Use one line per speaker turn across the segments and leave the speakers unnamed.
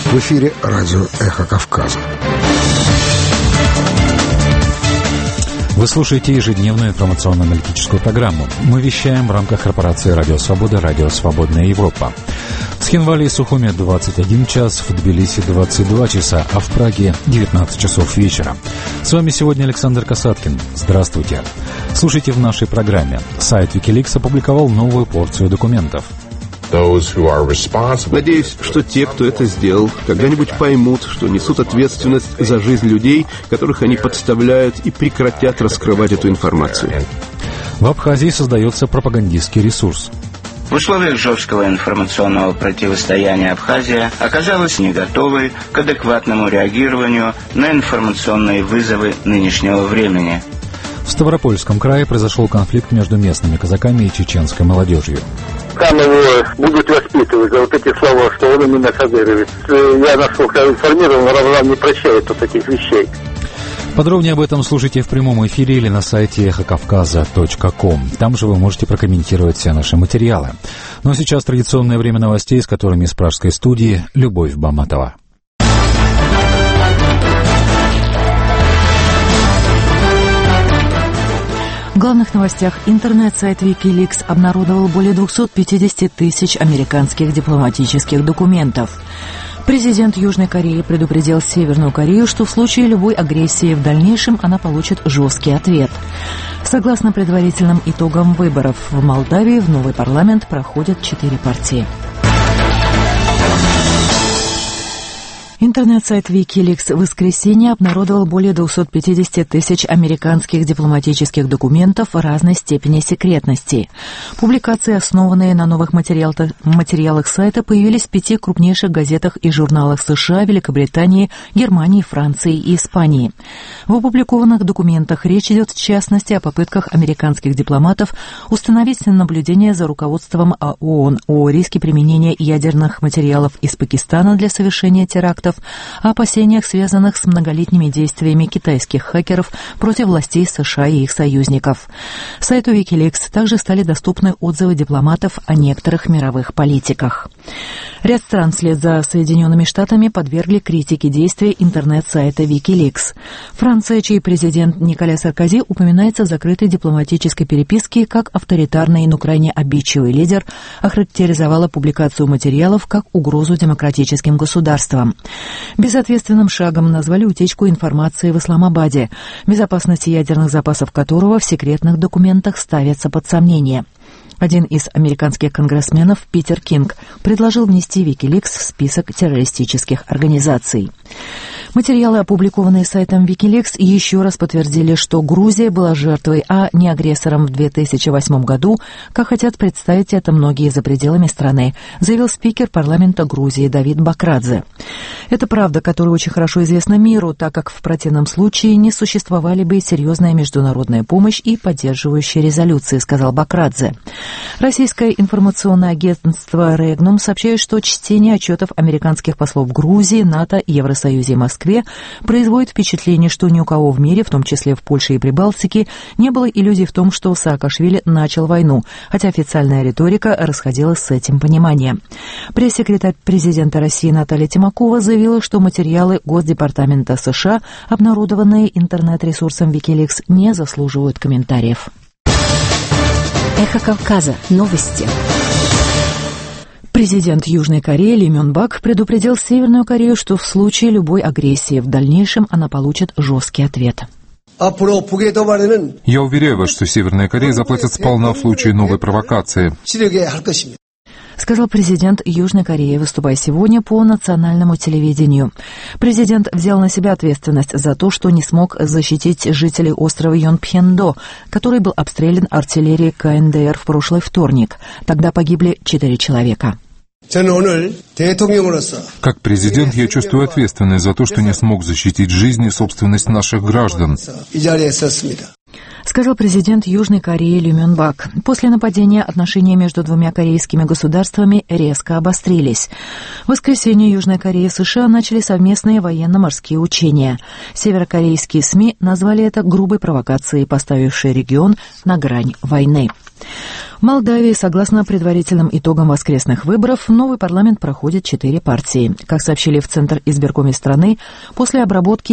В эфире радио «Эхо Кавказа».
Вы слушаете ежедневную информационно-аналитическую программу. Мы вещаем в рамках корпорации «Радио Свобода», «Радио Свободная Европа». В Схинвале и Сухуме 21 час, в Тбилиси 22 часа, а в Праге 19 часов вечера. С вами сегодня Александр Касаткин. Здравствуйте. Слушайте в нашей программе. Сайт Wikileaks опубликовал новую порцию документов.
Надеюсь, что те, кто это сделал, когда-нибудь поймут, что несут ответственность за жизнь людей, которых они подставляют, и прекратят раскрывать эту информацию.
В Абхазии создается пропагандистский ресурс.
В условиях жесткого информационного противостояния Абхазия оказалась не готовой к адекватному реагированию на информационные вызовы нынешнего времени.
В Ставропольском крае произошел конфликт между местными казаками и чеченской молодежью.
Там его будут воспитывать за вот эти слова, что он именно кадыровец. Я, насколько информирован, Равлан не прощает вот таких вещей.
Подробнее об этом слушайте в прямом эфире или на сайте эхокавказа.ком. Там же вы можете прокомментировать все наши материалы. Ну а сейчас традиционное время новостей, с которыми из пражской студии Любовь Баматова.
В главных новостях интернет-сайт Wikileaks обнародовал более 250 тысяч американских дипломатических документов. Президент Южной Кореи предупредил Северную Корею, что в случае любой агрессии в дальнейшем она получит жесткий ответ. Согласно предварительным итогам выборов в Молдавии, в новый парламент проходят 4 партии. Интернет-сайт Wikileaks в воскресенье обнародовал более 250 тысяч американских дипломатических документов разной степени секретности. Публикации, основанные на новых материалах сайта, появились в 5 крупнейших газетах и журналах США, Великобритании, Германии, Франции и Испании. В опубликованных документах речь идет в частности о попытках американских дипломатов установить наблюдение за руководством ООН о риске применения ядерных материалов из Пакистана для совершения терактов, о опасениях, связанных с многолетними действиями китайских хакеров против властей США и их союзников. Сайту Wikileaks также стали доступны отзывы дипломатов о некоторых мировых политиках. Ряд стран вслед за Соединенными Штатами подвергли критике действия интернет-сайта Wikileaks. Франция, чей президент Николя Саркози упоминается в закрытой дипломатической переписке как авторитарный и на крайне обидчивый лидер, охарактеризовала публикацию материалов как угрозу демократическим государствам. Безответственным шагом назвали утечку информации в Исламабаде, безопасность ядерных запасов которого в секретных документах ставится под сомнение. Один из американских конгрессменов, Питер Кинг, предложил внести Wikileaks в список террористических организаций. Материалы, опубликованные сайтом Wikileaks, еще раз подтвердили, что Грузия была жертвой, а не агрессором в 2008 году, как хотят представить это многие за пределами страны, заявил спикер парламента Грузии Давид Бакрадзе. Это правда, которая очень хорошо известна миру, так как в противном случае не существовали бы серьезная международная помощь и поддерживающие резолюции, сказал Бакрадзе. Российское информационное агентство «Регнум» сообщает, что чтение отчетов американских послов в Грузии, НАТО, Евросоюзе и Москве производит впечатление, что ни у кого в мире, в том числе в Польше и Прибалтике, не было иллюзий в том, что Саакашвили начал войну, хотя официальная риторика расходилась с этим пониманием. Пресс-секретарь президента России Наталья Тимакова заявила, что материалы Госдепартамента США, обнародованные интернет-ресурсом Wikileaks, не заслуживают комментариев.
Эхо Кавказа. Новости.
Президент Южной Кореи Ли Мён Бак предупредил Северную Корею, что в случае любой агрессии в дальнейшем она получит жесткий ответ.
Я уверяю вас, что Северная Корея заплатит сполна в случае новой провокации,
сказал президент Южной Кореи, выступая сегодня по национальному телевидению. Президент взял на себя ответственность за то, что не смог защитить жителей острова Йонпхендо, который был обстрелян артиллерией КНДР в прошлый вторник. Тогда погибли 4 человека.
Как президент я чувствую ответственность за то, что не смог защитить жизнь и собственность наших граждан,
сказал президент Южной Кореи Ли Мён Бак. После нападения отношения между двумя корейскими государствами резко обострились. В воскресенье Южная Корея и США начали совместные военно-морские учения. Северокорейские СМИ назвали это грубой провокацией, поставившей регион на грань войны. В Молдавии, согласно предварительным итогам воскресных выборов, новый парламент проходит 4 партии. Как сообщили в Центр избиркоме страны, после обработки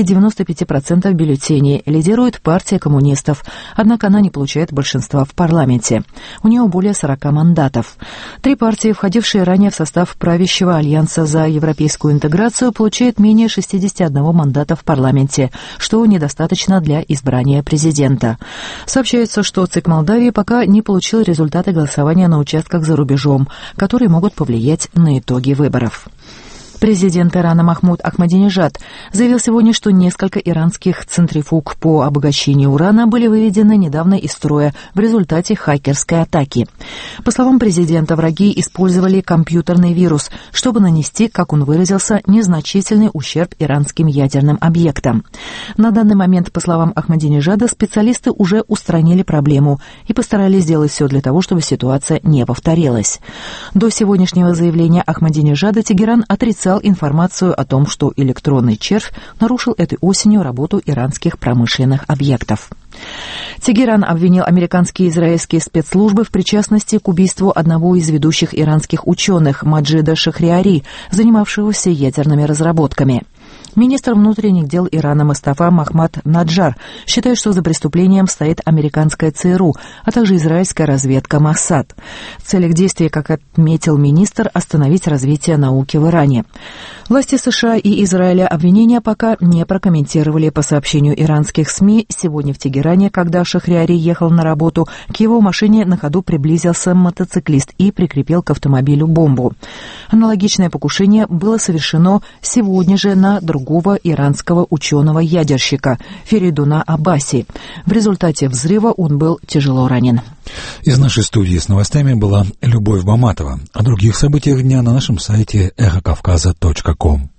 95% бюллетеней лидирует партия коммунистов, однако она не получает большинства в парламенте. У нее более 40 мандатов. 3 партии, входившие ранее в состав правящего Альянса за европейскую интеграцию, получают менее 61 мандата в парламенте, что недостаточно для избрания президента. Сообщается, что ЦИК Молдавии пока не получил результаты голосования на участках за рубежом, которые могут повлиять на итоги выборов. Президент Ирана Махмуд Ахмадинежад заявил сегодня, что несколько иранских центрифуг по обогащению урана были выведены недавно из строя в результате хакерской атаки. По словам президента, враги использовали компьютерный вирус, чтобы нанести, как он выразился, незначительный ущерб иранским ядерным объектам. На данный момент, по словам Ахмадинежада, специалисты уже устранили проблему и постарались сделать все для того, чтобы ситуация не повторилась. До сегодняшнего заявления Ахмадинежада Тегеран отрицал информацию о том, что электронный червь нарушил этой осенью работу иранских промышленных объектов. Тегеран обвинил американские и израильские спецслужбы в причастности к убийству одного из ведущих иранских ученых Маджида Шахриари, занимавшегося ядерными разработками. Министр внутренних дел Ирана Мустафа Махмад Наджар считает, что за преступлением стоит американская ЦРУ, а также израильская разведка Моссад. Цель их действий, как отметил министр, остановить развитие науки в Иране. Власти США и Израиля обвинения пока не прокомментировали. По сообщению иранских СМИ, сегодня в Тегеране, когда Шахриари ехал на работу, к его машине на ходу приблизился мотоциклист и прикрепил к автомобилю бомбу. Аналогичное покушение было совершено сегодня же на другого иранского ученого-ядерщика Феридуна Аббаси. В результате взрыва он был тяжело ранен.
Из нашей студии с новостями была Любовь Баматова. О других событиях дня на нашем сайте эхокавказа.ком.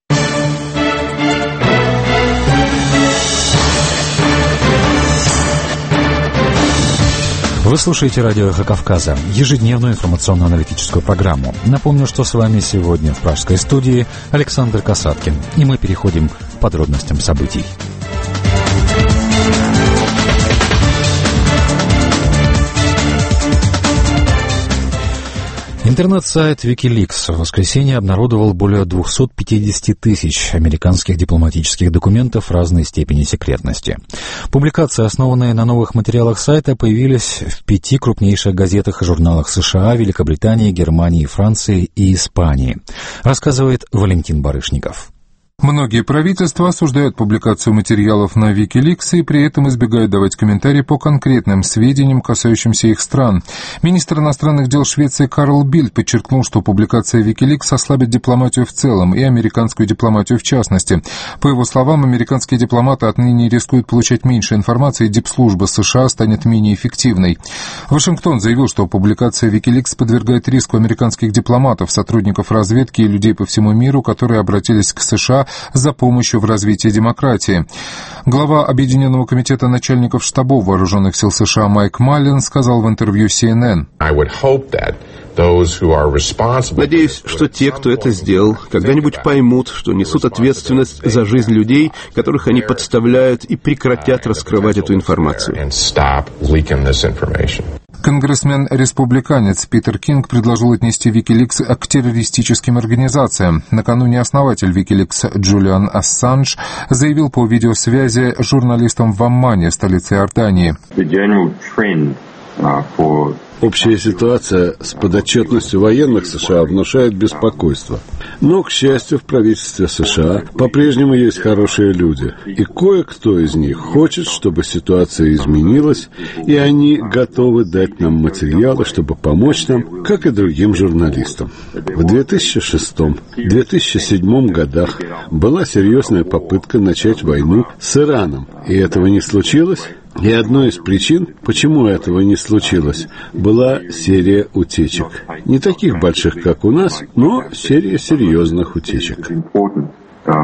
Вы слушаете радио «Эхо Кавказа», ежедневную информационно-аналитическую программу. Напомню, что с вами сегодня в пражской студии Александр Касаткин, и мы переходим к подробностям событий. Интернет-сайт Wikileaks в воскресенье обнародовал более 250 тысяч американских дипломатических документов разной степени секретности. Публикации, основанные на новых материалах сайта, появились в 5 крупнейших газетах и журналах США, Великобритании, Германии, Франции и Испании, рассказывает Валентин Барышников.
Многие правительства осуждают публикацию материалов на Wikileaks и при этом избегают давать комментарии по конкретным сведениям, касающимся их стран. Министр иностранных дел Швеции Карл Бильд подчеркнул, что публикация Wikileaks ослабит дипломатию в целом и американскую дипломатию в частности. По его словам, американские дипломаты отныне рискуют получать меньше информации, и дипслужба США станет менее эффективной. Вашингтон заявил, что публикация Wikileaks подвергает риску американских дипломатов, сотрудников разведки и людей по всему миру, которые обратились к США за помощью в развитии демократии. Глава Объединенного комитета начальников штабов вооруженных сил США Майк Маллин сказал в интервью CNN:
«Надеюсь, что те, кто это сделал, когда-нибудь поймут, что несут ответственность за жизнь людей, которых они подставляют, и прекратят раскрывать эту информацию».
Конгрессмен-республиканец Питер Кинг предложил отнести Wikileaks к террористическим организациям. Накануне основатель Wikileaks Джулиан Ассанж заявил по видеосвязи журналистам в Аммане, столице Иордании:
Общая ситуация с подотчетностью военных США внушает беспокойство. Но, к счастью, в правительстве США по-прежнему есть хорошие люди. И кое-кто из них хочет, чтобы ситуация изменилась, и они готовы дать нам материалы, чтобы помочь нам, как и другим журналистам. В 2006-2007 годах была серьезная попытка начать войну с Ираном, и этого не случилось. И одной из причин, почему этого не случилось, была серия утечек. Не таких больших, как у нас, но серия серьезных утечек.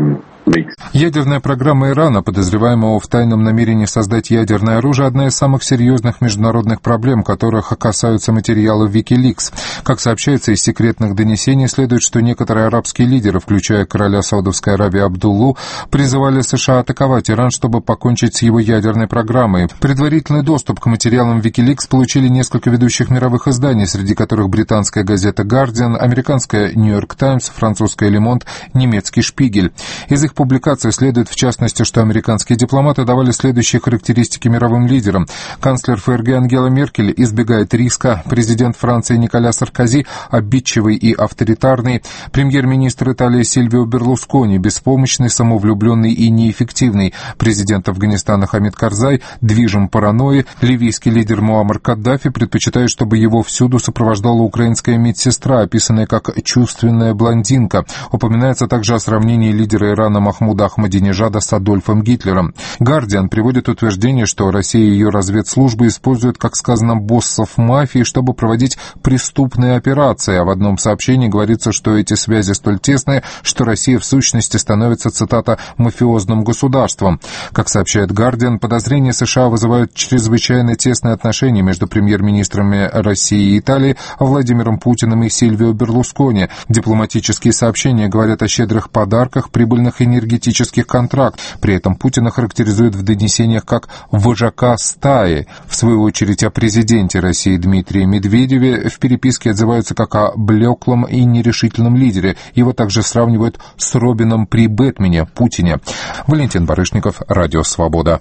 Ядерная программа Ирана, подозреваемого в тайном намерении создать ядерное оружие, одна из самых серьезных международных проблем, которых касаются материалы Wikileaks. Как сообщается из секретных донесений, следует, что некоторые арабские лидеры, включая короля Саудовской Аравии Абдуллу, призывали США атаковать Иран, чтобы покончить с его ядерной программой. Предварительный доступ к материалам Wikileaks получили несколько ведущих мировых изданий, среди которых британская газета Guardian, американская New York Times, французская Le Monde, немецкий Шпигель. Из их публикаций следует, в частности, что американские дипломаты давали следующие характеристики мировым лидерам. Канцлер ФРГ Ангела Меркель избегает риска, президент Франции Николя Саркози обидчивый и авторитарный, премьер-министр Италии Сильвио Берлускони беспомощный, самовлюбленный и неэффективный, президент Афганистана Хамид Карзай движим паранойей, ливийский лидер Муаммар Каддафи предпочитает, чтобы его всюду сопровождала украинская медсестра, описанная как чувственная блондинка. Упоминается также о сравнении лидера Ирана Махмуда Ахмадинежада с Адольфом Гитлером. «Гардиан» приводит утверждение, что Россия и ее разведслужбы используют, как сказано, боссов мафии, чтобы проводить преступные операции, а в одном сообщении говорится, что эти связи столь тесные, что Россия в сущности становится, цитата, «мафиозным государством». Как сообщает «Гардиан», подозрения США вызывают чрезвычайно тесные отношения между премьер-министрами России и Италии Владимиром Путиным и Сильвио Берлускони. Дипломатические сообщения говорят о щедрых подарках, прибыльных энергетических контрактах. При этом Путина характеризуют в донесениях как «вожака стаи». В свою очередь о президенте России Дмитрии Медведеве в переписке отзываются как о блеклом и нерешительном лидере. Его также сравнивают с Робином при Бэтмене, Путине. Валентин Барышников, Радио Свобода.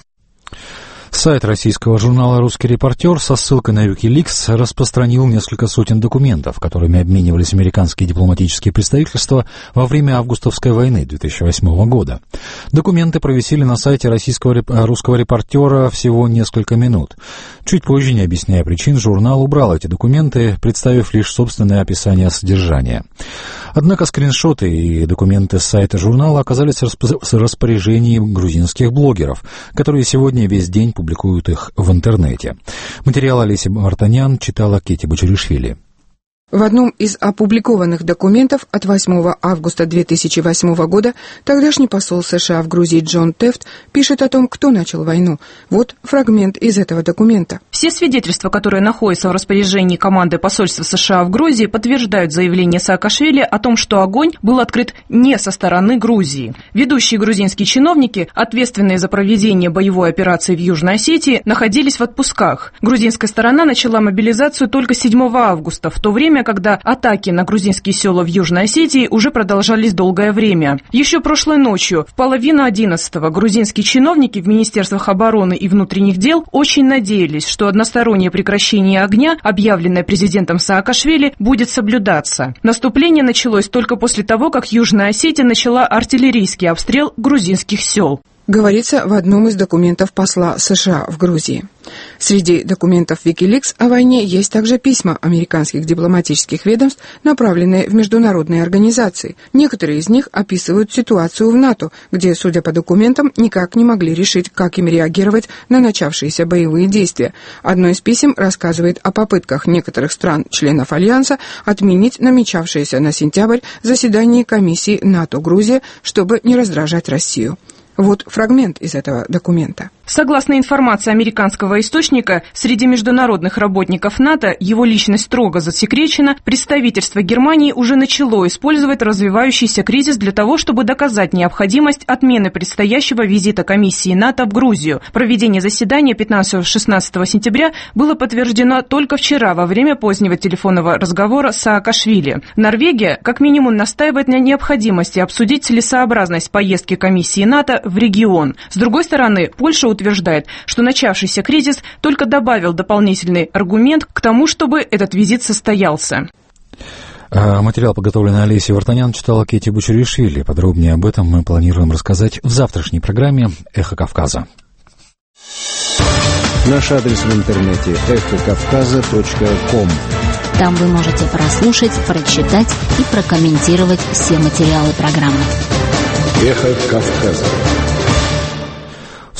Сайт российского журнала «Русский репортер» со ссылкой на Wikileaks распространил несколько сотен документов, которыми обменивались американские дипломатические представительства во время августовской войны 2008 года. Документы провисели на сайте русского репортера всего несколько минут. Чуть позже, не объясняя причин, журнал убрал эти документы, представив лишь собственное описание содержания. Однако скриншоты и документы с сайта журнала оказались в распоряжении грузинских блогеров, которые сегодня весь день публикуют их в интернете. Материал Олеси Мартанян читала Кетти Бочеришвили.
В одном из опубликованных документов от 8 августа 2008 года тогдашний посол США в Грузии Джон Тефт пишет о том, кто начал войну. Вот фрагмент из этого документа.
Все свидетельства, которые находятся в распоряжении команды посольства США в Грузии, подтверждают заявление Саакашвили о том, что огонь был открыт не со стороны Грузии. Ведущие грузинские чиновники, ответственные за проведение боевой операции в Южной Осетии, находились в отпусках. Грузинская сторона начала мобилизацию только 7 августа, в то время, когда атаки на грузинские села в Южной Осетии уже продолжались долгое время. Еще прошлой ночью, в 10:30, грузинские чиновники в Министерствах обороны и внутренних дел очень надеялись, что одностороннее прекращение огня, объявленное президентом Саакашвили, будет соблюдаться. Наступление началось только после того, как Южная Осетия начала артиллерийский обстрел грузинских сел.
Говорится в одном из документов посла США в Грузии. Среди документов Wikileaks о войне есть также письма американских дипломатических ведомств, направленные в международные организации. Некоторые из них описывают ситуацию в НАТО, где, судя по документам, никак не могли решить, как им реагировать на начавшиеся боевые действия. Одно из писем рассказывает о попытках некоторых стран-членов Альянса отменить намечавшееся на сентябрь заседание комиссии НАТО-Грузия, чтобы не раздражать Россию. Вот фрагмент из этого документа.
Согласно информации американского источника, среди международных работников НАТО его личность строго засекречена. Представительство Германии уже начало использовать развивающийся кризис для того, чтобы доказать необходимость отмены предстоящего визита комиссии НАТО в Грузию. Проведение заседания 15-16 сентября было подтверждено только вчера во время позднего телефонного разговора с Саакашвили. Норвегия как минимум настаивает на необходимости обсудить целесообразность поездки комиссии НАТО в регион. С другой стороны, Польша утверждает, что начавшийся кризис только добавил дополнительный аргумент к тому, чтобы этот визит состоялся.
Материал, подготовленный Олесей Вартанян, читала Кетти Бочеришвили. Подробнее об этом мы планируем рассказать в завтрашней программе «Эхо Кавказа».
Наш адрес в интернете эхокавказа.ком.
Там вы можете прослушать, прочитать и прокомментировать все материалы программы.
Эхо Кавказа.
В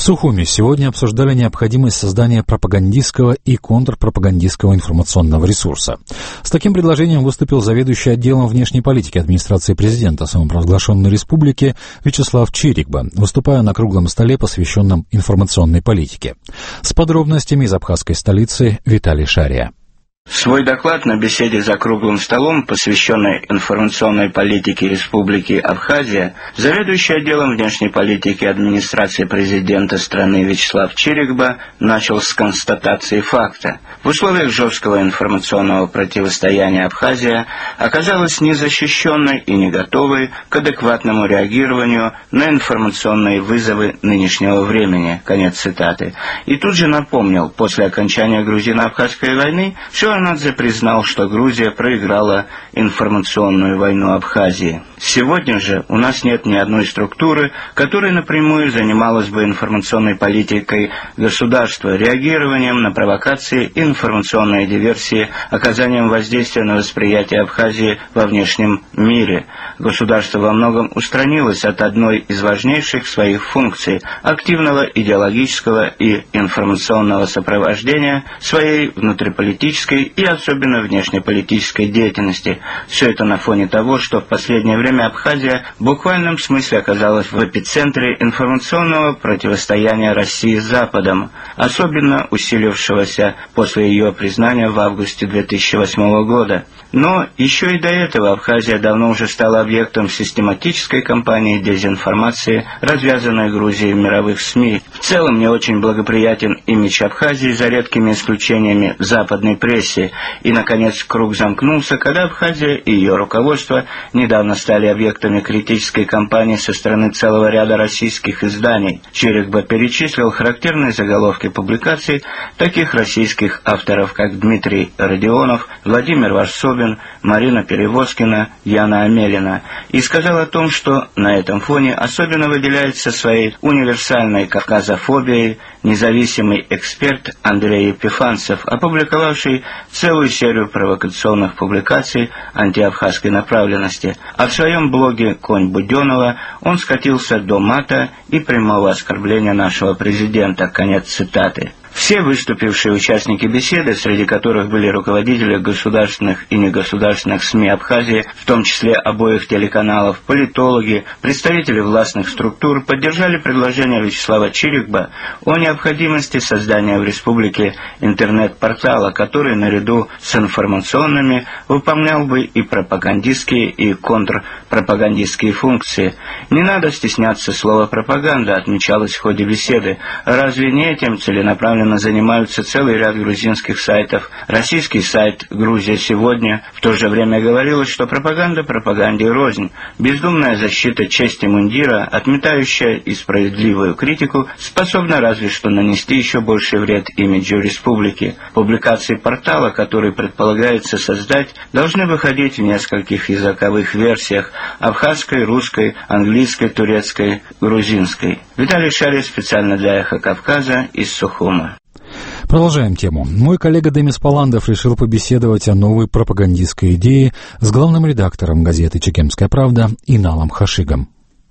Сухуми сегодня обсуждали необходимость создания пропагандистского и контрпропагандистского информационного ресурса. С таким предложением выступил заведующий отделом внешней политики администрации президента самопровозглашенной республики Вячеслав Чирикба, выступая на круглом столе, посвященном информационной политике. С подробностями из абхазской столицы Виталий Шария.
Свой доклад на беседе за круглым столом, посвященной информационной политике Республики Абхазия, заведующий отделом внешней политики администрации президента страны Вячеслав Чирикба начал с констатации факта. В условиях жесткого информационного противостояния Абхазия оказалась незащищенной и не готовой к адекватному реагированию на информационные вызовы нынешнего времени. Конец цитаты. И тут же напомнил, после окончания грузино-абхазской войны Шеварднадзе признал, что Грузия проиграла информационную войну Абхазии. Сегодня же у нас нет ни одной структуры, которая напрямую занималась бы информационной политикой государства, реагированием на провокации и информационные диверсии, оказанием воздействия на восприятие Абхазии во внешнем мире. Государство во многом устранилось от одной из важнейших своих функций – активного идеологического и информационного сопровождения своей внутриполитической и особенно внешнеполитической деятельности. Все это на фоне того, что в последнее время Абхазия в буквальном смысле оказалась в эпицентре информационного противостояния России с Западом, особенно усилившегося после ее признания в августе 2008 года. Но еще и до этого Абхазия давно уже стала объектом систематической кампании дезинформации, развязанной Грузией в мировых СМИ. В целом не очень благоприятен имидж Абхазии, за редкими исключениями, в западной прессе. И, наконец, круг замкнулся, когда Абхазия и ее руководство недавно стали объектами критической кампании со стороны целого ряда российских изданий. Чирикба перечислил характерные заголовки публикаций таких российских авторов, как Дмитрий Родионов, Владимир Варсобин, Марина Перевозкина, Яна Амелина, и сказал о том, что на этом фоне особенно выделяется своей универсальной кавказофобией независимый эксперт Андрей Епифанцев, опубликовавший целую серию провокационных публикаций антиабхазской направленности. А в своем блоге «Конь Буденова» он скатился до мата и прямого оскорбления нашего президента. Конец цитаты. Все выступившие участники беседы, среди которых были руководители государственных и негосударственных СМИ Абхазии, в том числе обоих телеканалов, политологи, представители властных структур, поддержали предложение Вячеслава Чирикба о необходимости создания в республике интернет-портала, который наряду с информационными выполнял бы и пропагандистские, и контрпропагандистские функции. Не надо стесняться слова «пропаганда», отмечалось в ходе беседы. Разве не этим целенаправленно занимаются целый ряд грузинских сайтов? Российский сайт «Грузия сегодня» в то же время говорилось, что пропаганда пропаганде рознь. Бездумная защита чести мундира, отметающая и справедливую критику, способна разве что нанести еще больший вред имиджу республики. Публикации портала, который предполагается создать, должны выходить в нескольких языковых версиях – абхазской, русской, английской, турецкой, грузинской. Виталий Шария специально для «Эхо Кавказа» из Сухума.
Продолжаем тему. Мой коллега Демис Паландов решил побеседовать о новой пропагандистской идее с главным редактором газеты «Чегемская правда» Иналом Хашигом.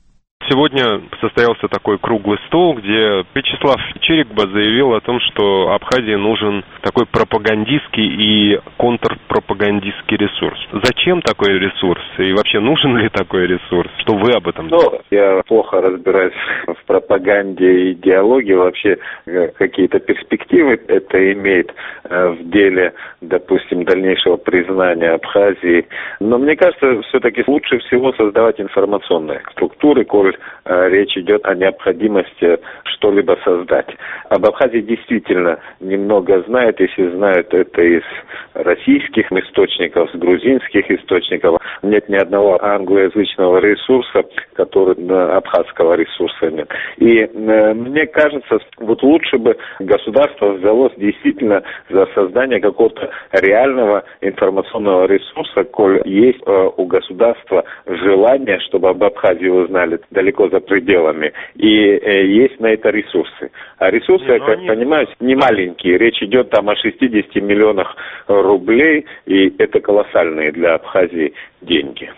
Сегодня состоялся такой круглый стол, где Вячеслав Чирикба заявил о том, что Абхазии нужен такой пропагандистский и контрпропагандистский ресурс. Зачем такой ресурс? И вообще нужен ли такой ресурс? Что вы об этом думаете?
Я плохо разбираюсь в пропаганде и идеологии. Вообще какие-то перспективы это имеет в деле, допустим, дальнейшего признания Абхазии. Но мне кажется, все-таки лучше всего создавать информационные структуры, коль речь идет о необходимости что-либо создать. Об Абхазии действительно немного знают, если знают это из российских источников, с грузинских источников. Нет ни одного англоязычного ресурса, который абхазского ресурса нет. И мне кажется, вот лучше бы государство взялось действительно за создание какого-то реального информационного ресурса, коль есть у государства желание, чтобы об Абхазии узнали далеко за пределами, и есть на это ресурсы. А ресурсы, я как понимаю, не маленькие. Речь идет там о 60 миллионах рублей, и это колоссальные для Абхазии деньги.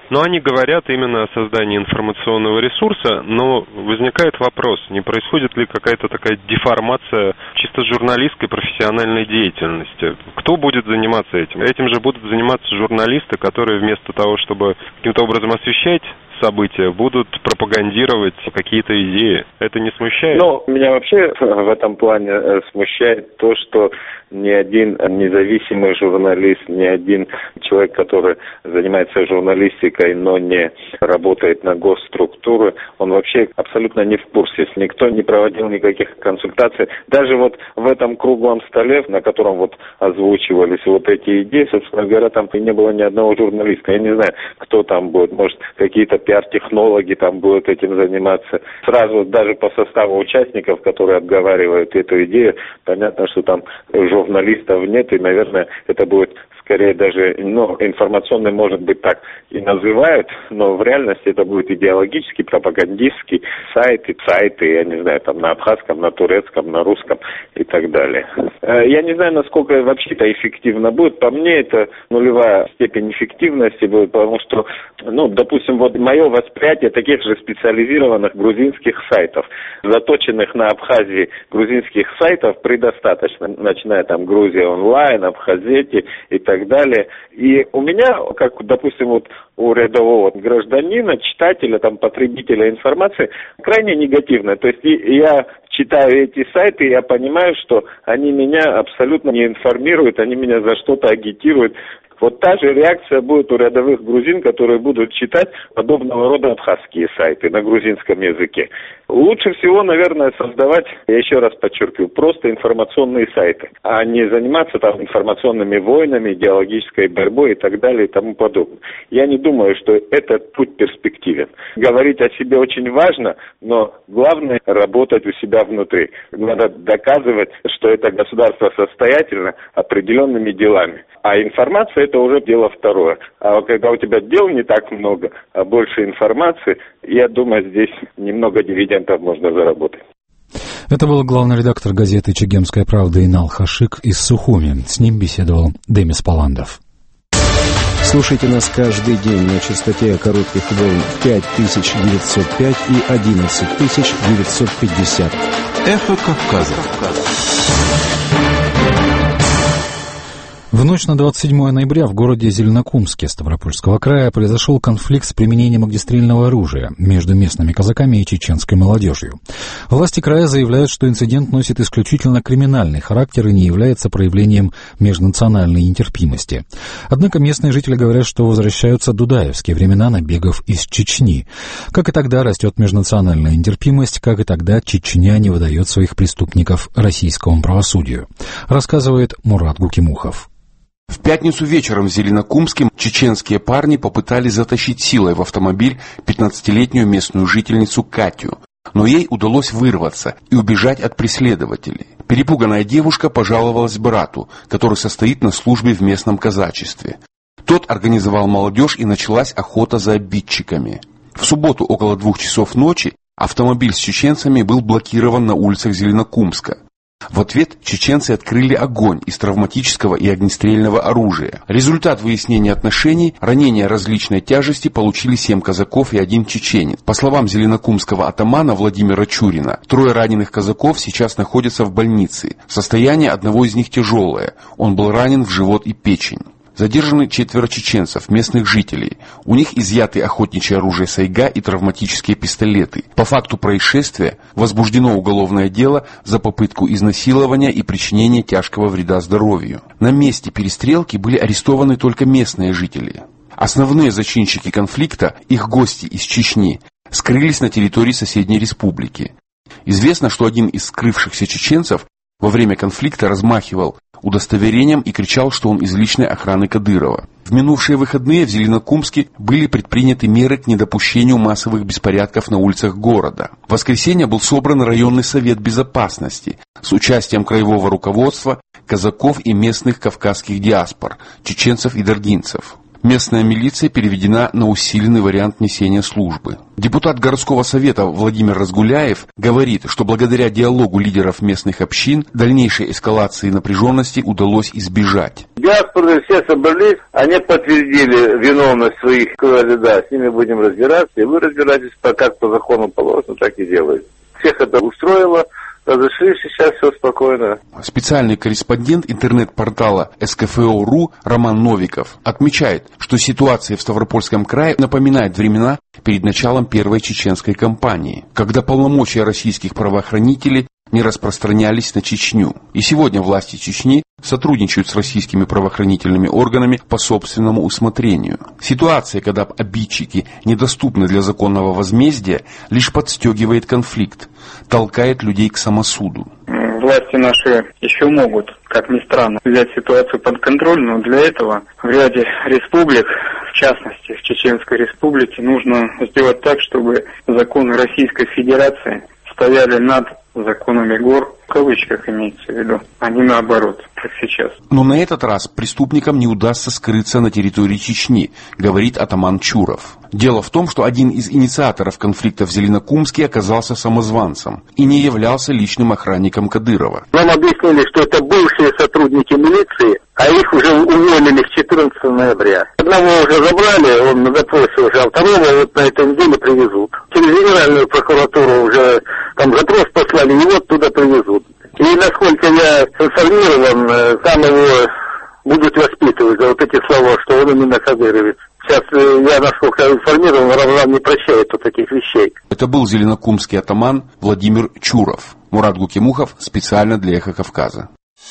Но они говорят именно о создании информационного ресурса, но возникает вопрос, не происходит ли какая-то такая деформация чисто журналистской профессиональной деятельности? Кто будет заниматься этим? Этим же будут заниматься журналисты, которые вместо того, чтобы каким-то образом освещать события, будут пропагандировать какие-то идеи. Это не смущает?
Ну, меня вообще в этом плане смущает то, что ни один независимый журналист, ни один человек, который занимается журналистикой, но не работает на госструктуры, он вообще абсолютно не в курсе. Никто не проводил никаких консультаций. Даже вот в этом круглом столе, на котором вот озвучивались вот эти идеи, собственно говоря, там и не было ни одного журналиста. Я не знаю, кто там будет. Может, какие-то пиар-технологи там будут этим заниматься. Сразу даже по составу участников, которые обговаривают эту идею, понятно, что там журналистов нет, и, наверное, это будет скорее даже, информационный, может быть, так и называют, но в реальности это будет идеологический, пропагандистский сайты, я не знаю, там на абхазском, на турецком, на русском и так далее. Я не знаю, насколько вообще это эффективно будет. По мне, это нулевая степень эффективности будет, потому что, допустим, вот мое восприятие таких же специализированных грузинских сайтов, заточенных на Абхазии грузинских сайтов предостаточно, начиная там Грузия онлайн, Абхазети и так далее. И у меня, как, допустим, вот у рядового гражданина, читателя, там, потребителя информации, крайне негативно. То есть я читаю эти сайты, я понимаю, что они меня абсолютно не информируют, они меня за что-то агитируют. Вот та же реакция будет у рядовых грузин, которые будут читать подобного рода абхазские сайты на грузинском языке. Лучше всего, наверное, создавать, я еще раз подчеркиваю, просто информационные сайты, а не заниматься там информационными войнами, идеологической борьбой и так далее и тому подобное. Я не думаю, что этот путь перспективен. Говорить о себе очень важно, но главное работать у себя внутри. Надо доказывать, что это государство состоятельно определенными делами. А информация — это уже дело второе. А когда у тебя дел не так много, а больше информации, я думаю, здесь немного дивидендов можно заработать.
Это был главный редактор газеты «Чегемская правда» Инал Хашик из Сухуми. С ним беседовал Демис Паландов.
Слушайте нас каждый день на частоте коротких волн 5905 и 11950.
Эхо Кавказа.
В ночь на 27 ноября в городе Зеленокумске Ставропольского края произошел конфликт с применением огнестрельного оружия между местными казаками и чеченской молодежью. Власти края заявляют, что инцидент носит исключительно криминальный характер и не является проявлением межнациональной нетерпимости. Однако местные жители говорят, что возвращаются дудаевские времена набегов из Чечни. Как и тогда растет межнациональная нетерпимость, как и тогда Чечня не выдает своих преступников российскому правосудию, рассказывает Мурат Гукимухов.
В пятницу вечером в Зеленокумске чеченские парни попытались затащить силой в автомобиль 15-летнюю местную жительницу Катю, но ей удалось вырваться и убежать от преследователей. Перепуганная девушка пожаловалась брату, который состоит на службе в местном казачестве. Тот организовал молодежь, и началась охота за обидчиками. В субботу около 2 часов ночи автомобиль с чеченцами был блокирован на улицах Зеленокумска. В ответ чеченцы открыли огонь из травматического и огнестрельного оружия. Результат выяснения отношений: ранения различной тяжести получили 7 казаков и 1 чеченец. По словам зеленокумского атамана Владимира Чурина, 3 раненых казаков сейчас находятся в больнице. Состояние одного из них тяжелое. Он был ранен в живот и печень. Задержаны 4 чеченцев, местных жителей. У них изъяты охотничье оружие сайга и травматические пистолеты. По факту происшествия возбуждено уголовное дело за попытку изнасилования и причинения тяжкого вреда здоровью. На месте перестрелки были арестованы только местные жители. Основные зачинщики конфликта, их гости из Чечни, скрылись на территории соседней республики. Известно, что один из скрывшихся чеченцев во время конфликта размахивал удостоверением и кричал, что он из личной охраны Кадырова. В минувшие выходные в Зеленокумске были предприняты меры к недопущению массовых беспорядков на улицах города. В воскресенье был собран районный совет безопасности с участием краевого руководства, казаков и местных кавказских диаспор, чеченцев и даргинцев. Местная милиция переведена на усиленный вариант несения службы. Депутат городского совета Владимир Разгуляев говорит, что благодаря диалогу лидеров местных общин дальнейшей эскалации напряженности удалось избежать.
Диаспоры все собрались, они подтвердили виновность своих, сказали, да, с ними будем разбираться, и вы разбираетесь, как по закону положено, так и делаете. Всех это устроило. Разошлись, сейчас все спокойно.
Специальный корреспондент интернет-портала СКФО.ру Роман Новиков отмечает, что ситуация в Ставропольском крае напоминает времена перед началом Первой чеченской кампании, когда полномочия российских правоохранителей не распространялись на Чечню. И сегодня власти Чечни сотрудничают с российскими правоохранительными органами по собственному усмотрению. Ситуация, когда обидчики недоступны для законного возмездия, лишь подстегивает конфликт, толкает людей к самосуду.
Власти наши еще могут, как ни странно, взять ситуацию под контроль, но для этого в ряде республик, в частности в Чеченской республике, нужно сделать так, чтобы законы Российской Федерации стояли над законами гор, в кавычках имеется в виду, а не наоборот, как сейчас.
Но на этот раз преступникам не удастся скрыться на территории Чечни, говорит атаман Чуров. Дело в том, что один из инициаторов конфликта в Зеленокумске оказался самозванцем и не являлся личным охранником Кадырова.
Нам объяснили, что это бывшие сотрудники милиции, а их уже уволили с 14 ноября. Одного уже забрали, он на допросе уже, а второго вот на этой неделе привезут. Через Генеральную прокуратуру уже там запрос послали, и вот туда привезут. И насколько я информирован, там его будут воспитывать за вот эти слова, что он именно кадыровец. Сейчас я, насколько информирован, Рамзан не прощает вот таких вещей.
Это был зеленокумский атаман Владимир Чуров. Мурат Гукимухов специально для «Эхо Кавказа».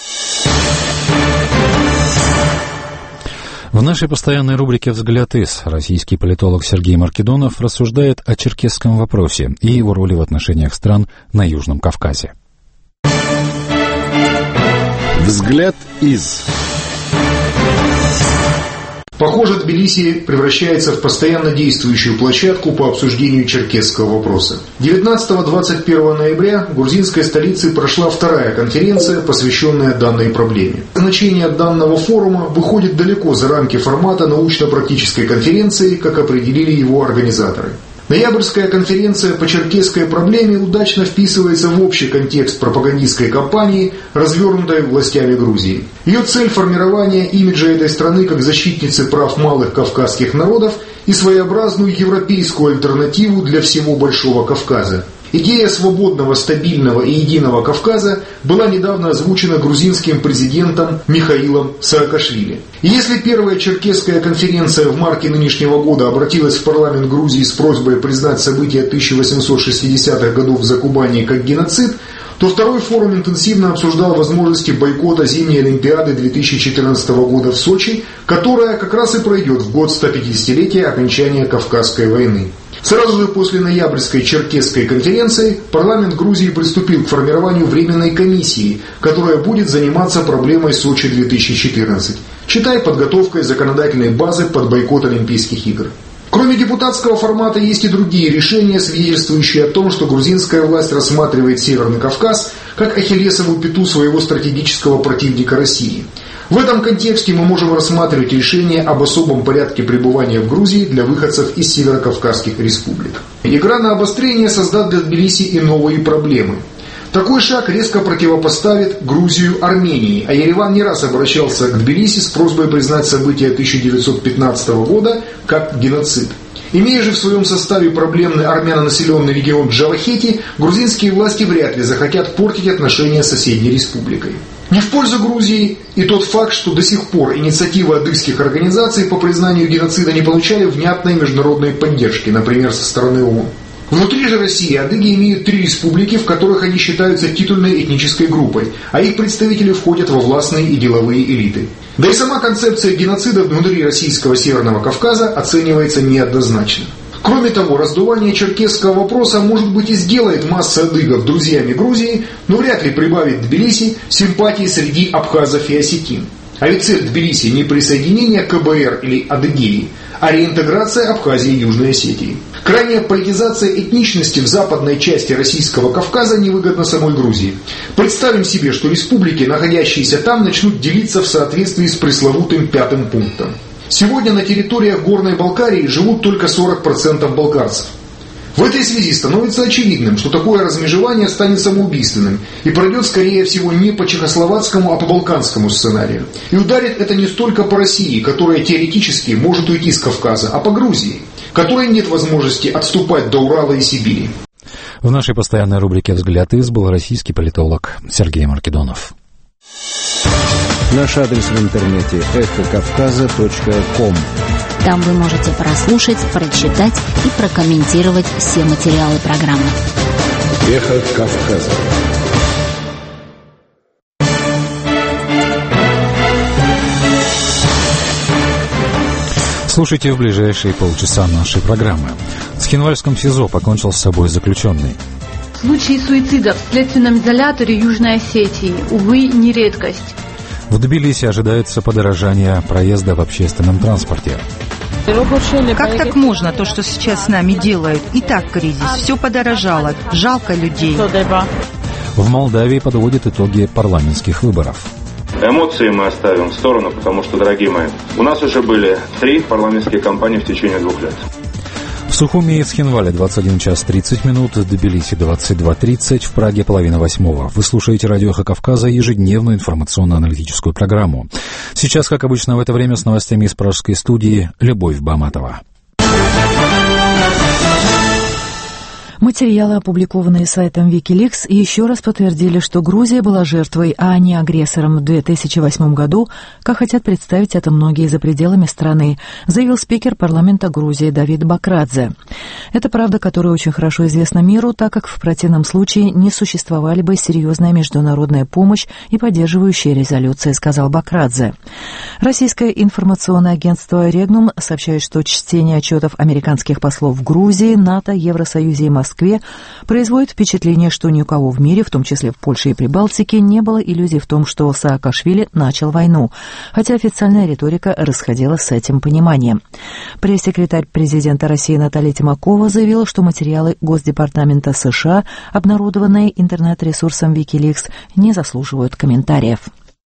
В нашей постоянной рубрике «Взгляд из» российский политолог Сергей Маркедонов рассуждает о черкесском вопросе и его роли в отношениях стран на Южном Кавказе.
«Взгляд из».
Похоже, Тбилиси превращается в постоянно действующую площадку по обсуждению черкесского вопроса. 19-21 ноября в грузинской столице прошла вторая конференция, посвященная данной проблеме. Значение данного форума выходит далеко за рамки формата научно-практической конференции, как определили его организаторы. Ноябрьская конференция по черкесской проблеме удачно вписывается в общий контекст пропагандистской кампании, развернутой властями Грузии. Ее цель – формирование имиджа этой страны как защитницы прав малых кавказских народов и своеобразную европейскую альтернативу для всего Большого Кавказа. Идея свободного, стабильного и единого Кавказа была недавно озвучена грузинским президентом Михаилом Саакашвили. И если первая черкесская конференция в марте нынешнего года обратилась в парламент Грузии с просьбой признать события 1860-х годов в Закубании как геноцид, то второй форум интенсивно обсуждал возможности бойкота зимней Олимпиады 2014 года в Сочи, которая как раз и пройдет в год 150-летия окончания Кавказской войны. Сразу же после ноябрьской черкесской конференции парламент Грузии приступил к формированию временной комиссии, которая будет заниматься проблемой Сочи 2014, читай подготовкой законодательной базы под бойкот Олимпийских игр. Кроме депутатского формата есть и другие решения, свидетельствующие о том, что грузинская власть рассматривает Северный Кавказ как ахиллесову пяту своего стратегического противника России. В этом контексте мы можем рассматривать решение об особом порядке пребывания в Грузии для выходцев из северокавказских республик. Игра на обострение создаст для Тбилиси и новые проблемы. Такой шаг резко противопоставит Грузию Армении, а Ереван не раз обращался к Тбилиси с просьбой признать события 1915 года как геноцид. Имея же в своем составе проблемный армянонаселенный регион Джавахети, грузинские власти вряд ли захотят портить отношения с соседней республикой. Не в пользу Грузии и тот факт, что до сих пор инициативы адыгских организаций по признанию геноцида не получали внятной международной поддержки, например, со стороны ООН. Внутри же России адыги имеют 3 республики, в которых они считаются титульной этнической группой, а их представители входят во властные и деловые элиты. Да и сама концепция геноцида внутри российского Северного Кавказа оценивается неоднозначно. Кроме того, раздувание черкесского вопроса, может быть, и сделает массу адыгов друзьями Грузии, но вряд ли прибавит Тбилиси симпатии среди абхазов и осетин. А ведь цель Тбилиси не присоединение к КБР или Адыгеи, а реинтеграция Абхазии и Южной Осетии. Крайняя политизация этничности в западной части Российского Кавказа невыгодна самой Грузии. Представим себе, что республики, находящиеся там, начнут делиться в соответствии с пресловутым 5-м пунктом. Сегодня на территориях Горной Балкарии живут только 40% болгарцев. В этой связи становится очевидным, что такое размежевание станет самоубийственным и пройдет, скорее всего, не по чехословацкому, а по балканскому сценарию. И ударит это не столько по России, которая теоретически может уйти с Кавказа, а по Грузии, которой нет возможности отступать до Урала и Сибири.
В нашей постоянной рубрике «Взгляд из» был российский политолог Сергей Маркедонов.
Наш адрес в интернете эхокавказа.ком.
Там вы можете прослушать, прочитать и прокомментировать все материалы программы.
Эхо Кавказа.
Слушайте в ближайшие полчаса нашей программы. В Цхинвальском СИЗО покончил с собой заключенный.
Случаи суицида в следственном изоляторе Южной Осетии, увы, не редкость.
В Тбилиси ожидается подорожание проезда в общественном транспорте.
Как так можно, то, что сейчас с нами делают? И так кризис, все подорожало, жалко людей.
В Молдавии подводят итоги парламентских выборов.
Эмоции мы оставим в сторону, потому что, дорогие мои, у нас уже были 3 парламентские кампании в течение 2 лет.
В Сухуми и Цхинвале 21 час 30 минут, в Тбилиси 22:30, в Праге 7:30. Вы слушаете радио «Эхо Кавказа», ежедневную информационно-аналитическую программу. Сейчас, как обычно, в это время с новостями из пражской студии Любовь Баматова.
Материалы, опубликованные сайтом Wikileaks, еще раз подтвердили, что Грузия была жертвой, а не агрессором в 2008 году, как хотят представить это многие за пределами страны, заявил спикер парламента Грузии Давид Бакрадзе. Это правда, которая очень хорошо известна миру, так как в противном случае не существовали бы серьезная международная помощь и поддерживающие резолюции, сказал Бакрадзе. Российское информационное агентство «Регнум» сообщает, что чтение отчетов американских послов в Грузии, НАТО, Евросоюзе и Москве производит впечатление, что ни у кого в мире, в том числе в Польше и Прибалтике, не было иллюзий в том, что Саакашвили начал войну, хотя официальная риторика расходилась с этим пониманием. Пресс-секретарь президента России Наталья Тимакова заявила, что материалы Госдепартамента США, обнародованные интернет-ресурсом Wikileaks, не заслуживают комментариев.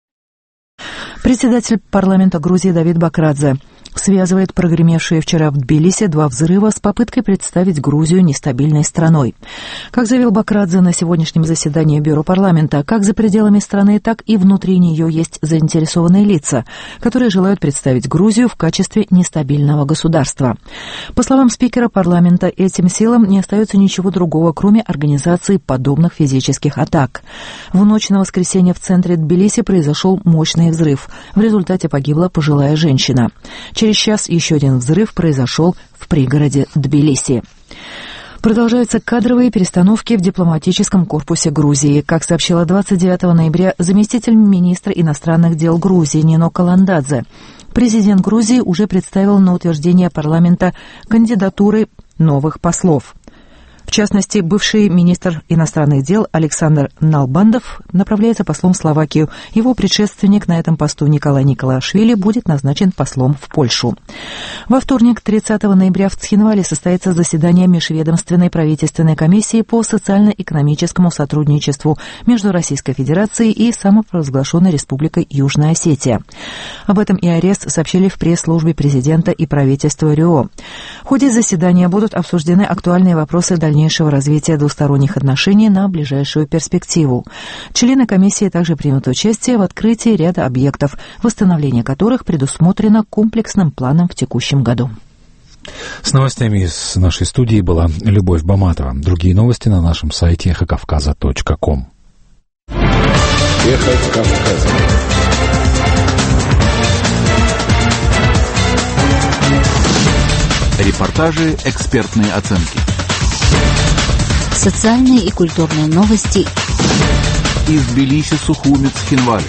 Председатель парламента Грузии Давид Бакрадзе связывает прогремевшие вчера в Тбилиси 2 взрыва с попыткой представить Грузию нестабильной страной. Как заявил Бакрадзе на сегодняшнем заседании Бюро парламента, как за пределами страны, так и внутри нее есть заинтересованные лица, которые желают представить Грузию в качестве нестабильного государства. По словам спикера парламента, этим силам не остается ничего другого, кроме организации подобных физических атак. В ночь на воскресенье в центре Тбилиси произошел мощный взрыв. В результате погибла пожилая женщина. Через час еще один взрыв произошел в пригороде Тбилиси. Продолжаются кадровые перестановки в дипломатическом корпусе Грузии. Как сообщила 29 ноября заместитель министра иностранных дел Грузии Нино Каландадзе, президент Грузии уже представил на утверждение парламента кандидатуры новых послов. В частности, бывший министр иностранных дел Александр Налбандов направляется послом в Словакию. Его предшественник на этом посту Николай Николашвили будет назначен послом в Польшу. Во вторник, 30 ноября, в Цхинвале состоится заседание Межведомственной правительственной комиссии по социально-экономическому сотрудничеству между Российской Федерацией и самопровозглашенной Республикой Южная Осетия. Об этом и АРЕС сообщили в пресс-службе президента и правительства РИО. В ходе заседания будут обсуждены актуальные вопросы дальнейшего развития двусторонних отношений на ближайшую перспективу. Члены комиссии также примут участие в открытии ряда объектов, восстановление которых предусмотрено комплексным планом в текущем году.
С новостями из нашей студии была Любовь Баматова. Другие новости на нашем сайте эхокавказа.ком.
Эхо Кавказа.
Репортажи, экспертные оценки.
Социальные и культурные новости
из Тбилиси, Сухуми, Цхинвали.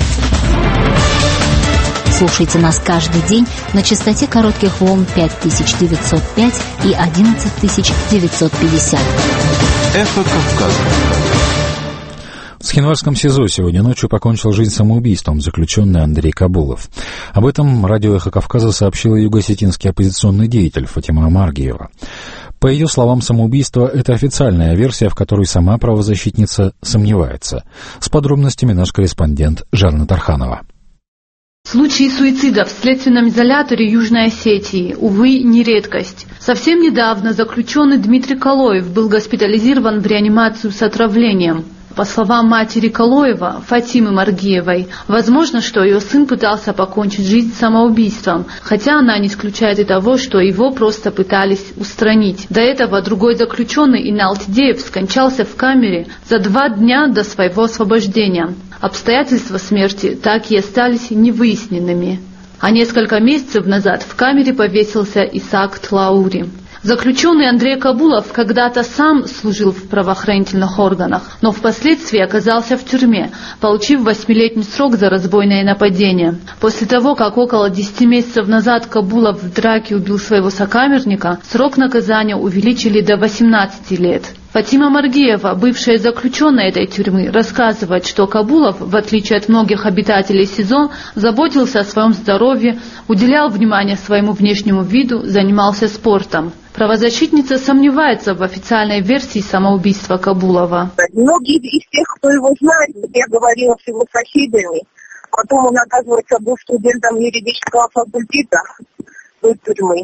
Слушайте нас каждый день на частоте коротких волн 5905 и 11950.
Эхо Кавказа.
В Цхинвальском СИЗО сегодня ночью покончил жизнь самоубийством заключенный Андрей Кабулов. Об этом радио «Эхо Кавказа» сообщила юго-осетинский оппозиционный деятель Фатима Маргиева. По ее словам, самоубийство – это официальная версия, в которой сама правозащитница сомневается. С подробностями наш корреспондент Жанна Тарханова.
Случаи суицида в следственном изоляторе Южной Осетии, увы, не редкость. Совсем недавно заключенный Дмитрий Калоев был госпитализирован в реанимацию с отравлением. По словам матери Калоева, Фатимы Маргиевой, возможно, что ее сын пытался покончить жизнь самоубийством, хотя она не исключает и того, что его просто пытались устранить. До этого другой заключенный Инал Тидеев скончался в камере за 2 дня до своего освобождения. Обстоятельства смерти так и остались невыясненными. А несколько месяцев назад в камере повесился Исаак Тлаури. Заключенный Андрей Кабулов когда-то сам служил в правоохранительных органах, но впоследствии оказался в тюрьме, получив 8-летний срок за разбойное нападение. После того, как около 10 месяцев назад Кабулов в драке убил своего сокамерника, срок наказания увеличили до 18 лет. Фатима Маргиева, бывшая заключенная этой тюрьмы, рассказывает, что Кабулов, в отличие от многих обитателей СИЗО, заботился о своем здоровье, уделял внимание своему внешнему виду, занимался спортом. Правозащитница сомневается в официальной версии самоубийства Кабулова.
Многие из тех, кто его знает, я говорила с его соседями, потом он, оказывается, был студентом юридического факультета той тюрьмы.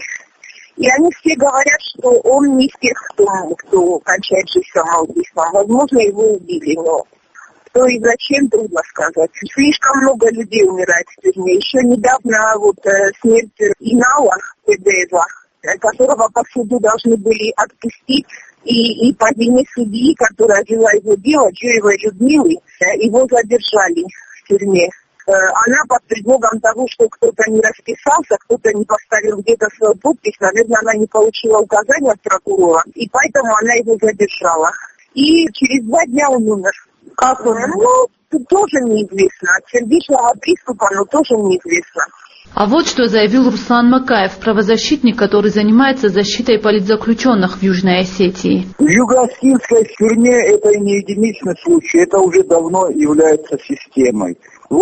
И они все говорят, что он не из тех, кто кончает жизнь самоубийством. Возможно, его убили, но кто и зачем, трудно сказать. Слишком много людей умирает в тюрьме. Еще недавно смерть Инала Тедеева, которого по суду должны были отпустить, и по вине судьи, которая вела его дело, Джуевой Людмилы, его задержали в тюрьме. Она под предлогом того, что кто-то не расписался, кто-то не поставил где-то свою подпись, наверное, она не получила указания от прокурора, и поэтому она его задержала. И через 2 дня он умер. Как он? Тут тоже неизвестно. От сердечного приступа, но тоже неизвестно.
А вот что заявил Руслан Макаев, правозащитник, который занимается защитой политзаключенных в Южной Осетии.
В Юго-Осетинской тюрьме это не единичный случай, это уже давно является системой.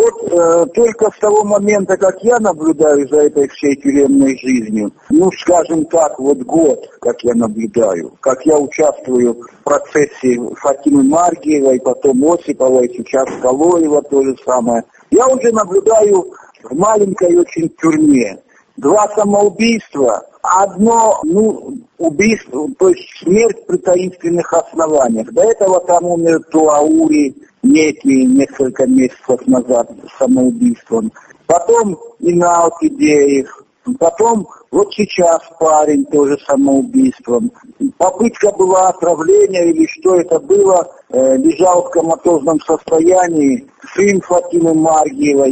Вот только с того момента, как я наблюдаю за этой всей тюремной жизнью, скажем так, год, как я наблюдаю, как я участвую в процессе Фатимы Маргиевой, потом Осиповой, сейчас Калоева, то же самое, я уже наблюдаю в маленькой очень тюрьме 2 самоубийства, одно, убийство, то есть смерть при таинственных основаниях. До этого там умер Туаури, несколько месяцев назад самоубийством. Потом Инал Тидеев. Потом вот сейчас парень тоже самоубийством. Попытка была отравления или что это было, лежал в коматозном состоянии. Сын Фатимы Маргиевой.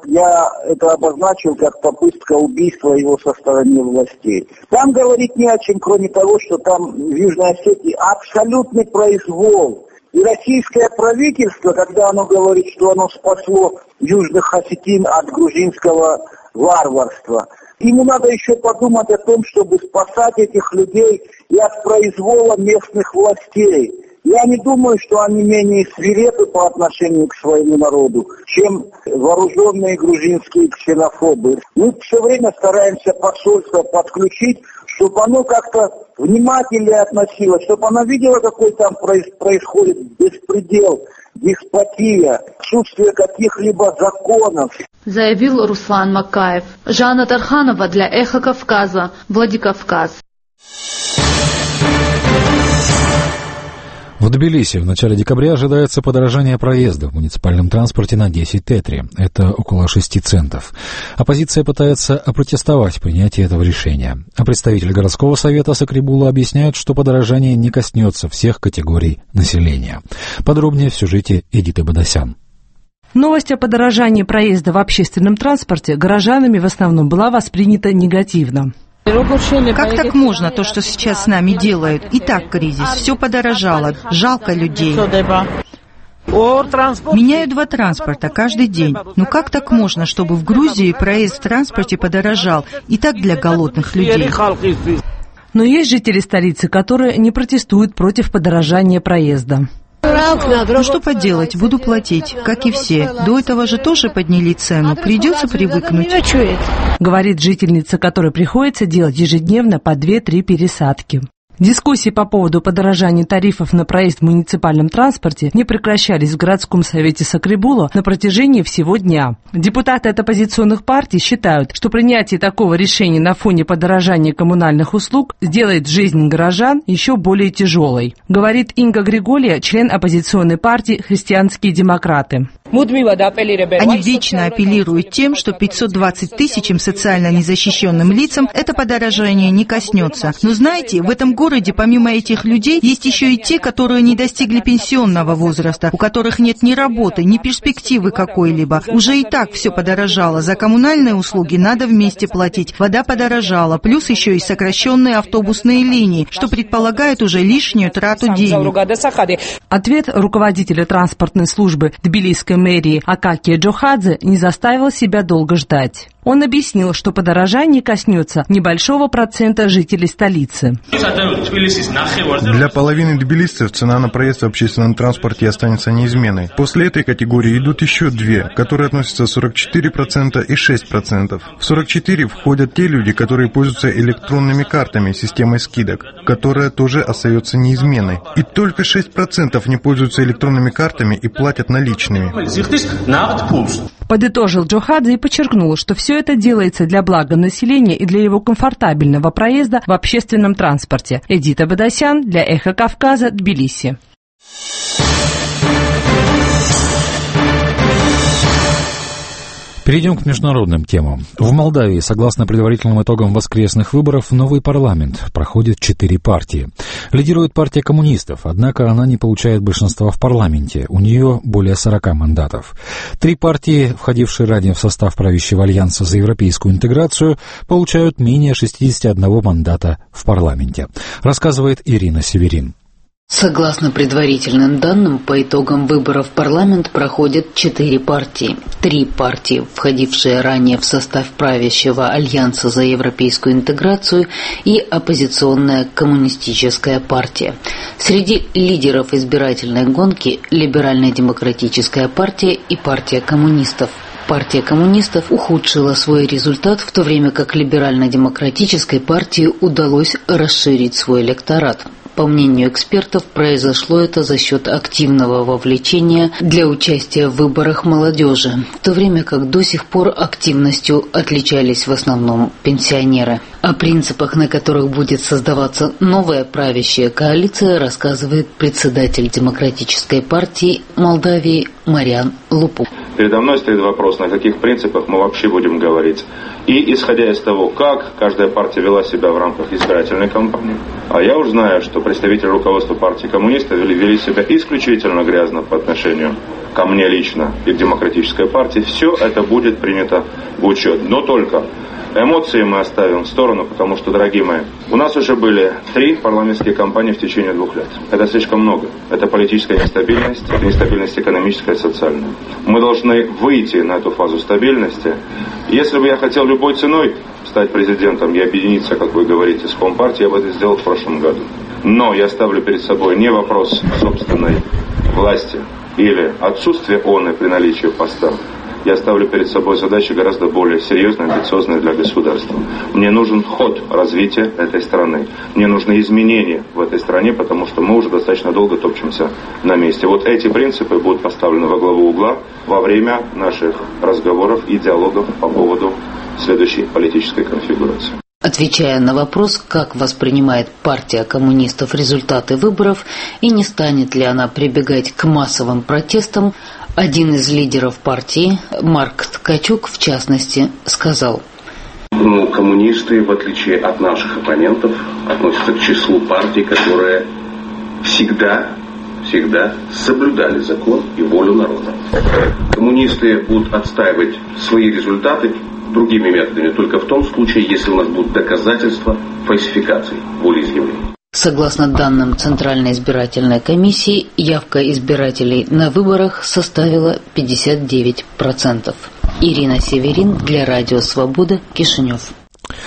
Я это обозначил как попытка убийства его со стороны властей. Там говорить не о чем, кроме того, что там в Южной Осетии абсолютный произвол. И российское правительство, когда оно говорит, что оно спасло южных осетин от грузинского варварства, ему надо еще подумать о том, чтобы спасать этих людей и от произвола местных властей. Я не думаю, что они менее свирепы по отношению к своему народу, чем вооруженные грузинские ксенофобы. Мы все время стараемся посольство подключить, чтобы оно как-то внимательнее относилось, чтобы оно видело, какой там происходит беспредел, деспотия, отсутствие каких-либо законов.
Заявил Руслан Макаев. Жанна Тарханова для «Эхо Кавказа», Владикавказ.
В Тбилиси в начале декабря ожидается подорожание проезда в муниципальном транспорте на 10 тетри. Это около 6 центов. Оппозиция пытается опротестовать принятие этого решения. А представитель городского совета Сакрибула объясняет, что подорожание не коснется всех категорий населения. Подробнее в сюжете Эдиты Бадасян.
Новость о подорожании проезда в общественном транспорте горожанами в основном была воспринята негативно.
Как так можно, то, что сейчас с нами делают? И так кризис, все подорожало, жалко людей. Меняют 2 транспорта каждый день. Как так можно, чтобы в Грузии проезд в транспорте подорожал? И так для голодных людей.
Но есть жители столицы, которые не протестуют против подорожания проезда.
Что поделать, буду платить, как и все. До этого же тоже подняли цену, придется привыкнуть.
Говорит жительница, которой приходится делать ежедневно по 2-3 пересадки.
Дискуссии по поводу подорожания тарифов на проезд в муниципальном транспорте не прекращались в городском совете Сакрибула на протяжении всего дня. Депутаты от оппозиционных партий считают, что принятие такого решения на фоне подорожания коммунальных услуг сделает жизнь горожан еще более тяжелой, говорит Инга Григория, член оппозиционной партии «Христианские демократы».
Они вечно апеллируют тем, что 520 тысячам социально незащищенным лицам это подорожание не коснется. Но знаете, в этом городе помимо этих людей есть еще и те, которые не достигли пенсионного возраста, у которых нет ни работы, ни перспективы какой-либо. Уже и так все подорожало. За коммунальные услуги надо вместе платить. Вода подорожала, плюс еще и сокращенные автобусные линии, что предполагает уже лишнюю трату денег.
Ответ руководителя транспортной службы Тбилисской мэрии Акакия Джохадзе не заставил себя долго ждать. Он объяснил, что подорожание коснется небольшого процента жителей столицы.
Для половины тбилисцев цена на проезд в общественном транспорте останется неизменной. После этой категории идут еще две, которые относятся 44% и 6%. В 44% входят те люди, которые пользуются электронными картами, системой скидок, которая тоже остается неизменной. И только 6% не пользуются электронными картами и платят наличными.
Подытожил Джохадзе и подчеркнул, что все это делается для блага населения и для его комфортабельного проезда в общественном транспорте. Эдита Бадасян для Эхо Кавказа, Тбилиси.
Перейдем к международным темам. В Молдавии, согласно предварительным итогам воскресных выборов, новый парламент. Проходит 4 партии. Лидирует партия коммунистов, однако она не получает большинства в парламенте. У нее более 40 мандатов. 3 партии, входившие ранее в состав правящего альянса за европейскую интеграцию, получают менее 61 мандата в парламенте. Рассказывает Ирина Северин.
Согласно предварительным данным, по итогам выборов в парламент проходят 4 партии. 3 партии, входившие ранее в состав правящего Альянса за европейскую интеграцию, и оппозиционная коммунистическая партия. Среди лидеров избирательной гонки Либеральная демократическая партия и партия коммунистов. Партия коммунистов ухудшила свой результат, в то время как Либерально-демократической партии удалось расширить свой электорат. По мнению экспертов, произошло это за счет активного вовлечения для участия в выборах молодежи, в то время как до сих пор активностью отличались в основном пенсионеры. О принципах, на которых будет создаваться новая правящая коалиция, рассказывает председатель Демократической партии Молдавии Мариан Лупу.
Передо мной стоит вопрос, на каких принципах мы вообще будем говорить. И исходя из того, как каждая партия вела себя в рамках избирательной кампании, а я уже знаю, что представители руководства партии коммунистов вели себя исключительно грязно по отношению ко мне лично и к демократической партии, все это будет принято в учет. Но только эмоции мы оставим в сторону, потому что, дорогие мои, у нас уже были 3 парламентские кампании в течение 2 лет. Это слишком много. Это политическая нестабильность, это нестабильность экономическая и социальная. Мы должны выйти на эту фазу стабильности. Если бы я хотел любой ценой стать президентом и объединиться, как вы говорите, с Компартией, я бы это сделал в прошлом году. Но я ставлю перед собой не вопрос собственной власти или отсутствия оной при наличии поста. Я ставлю перед собой задачи гораздо более серьезные, амбициозные для государства. Мне нужен ход развития этой страны. Мне нужны изменения в этой стране, потому что мы уже достаточно долго топчемся на месте. Вот эти принципы будут поставлены во главу угла во время наших разговоров и диалогов по поводу следующей политической конфигурации.
Отвечая на вопрос, как воспринимает партия коммунистов результаты выборов и не станет ли она прибегать к массовым протестам, один из лидеров партии, Марк Ткачук, в частности, сказал:
коммунисты, в отличие от наших оппонентов, относятся к числу партий, которые всегда соблюдали закон и волю народа. Коммунисты будут отстаивать свои результаты другими методами только в том случае, если у нас будут доказательства фальсификации волеизъявлений.
Согласно данным Центральной избирательной комиссии, явка избирателей на выборах составила 59%. Ирина Северин для Радио Свобода, Кишинев.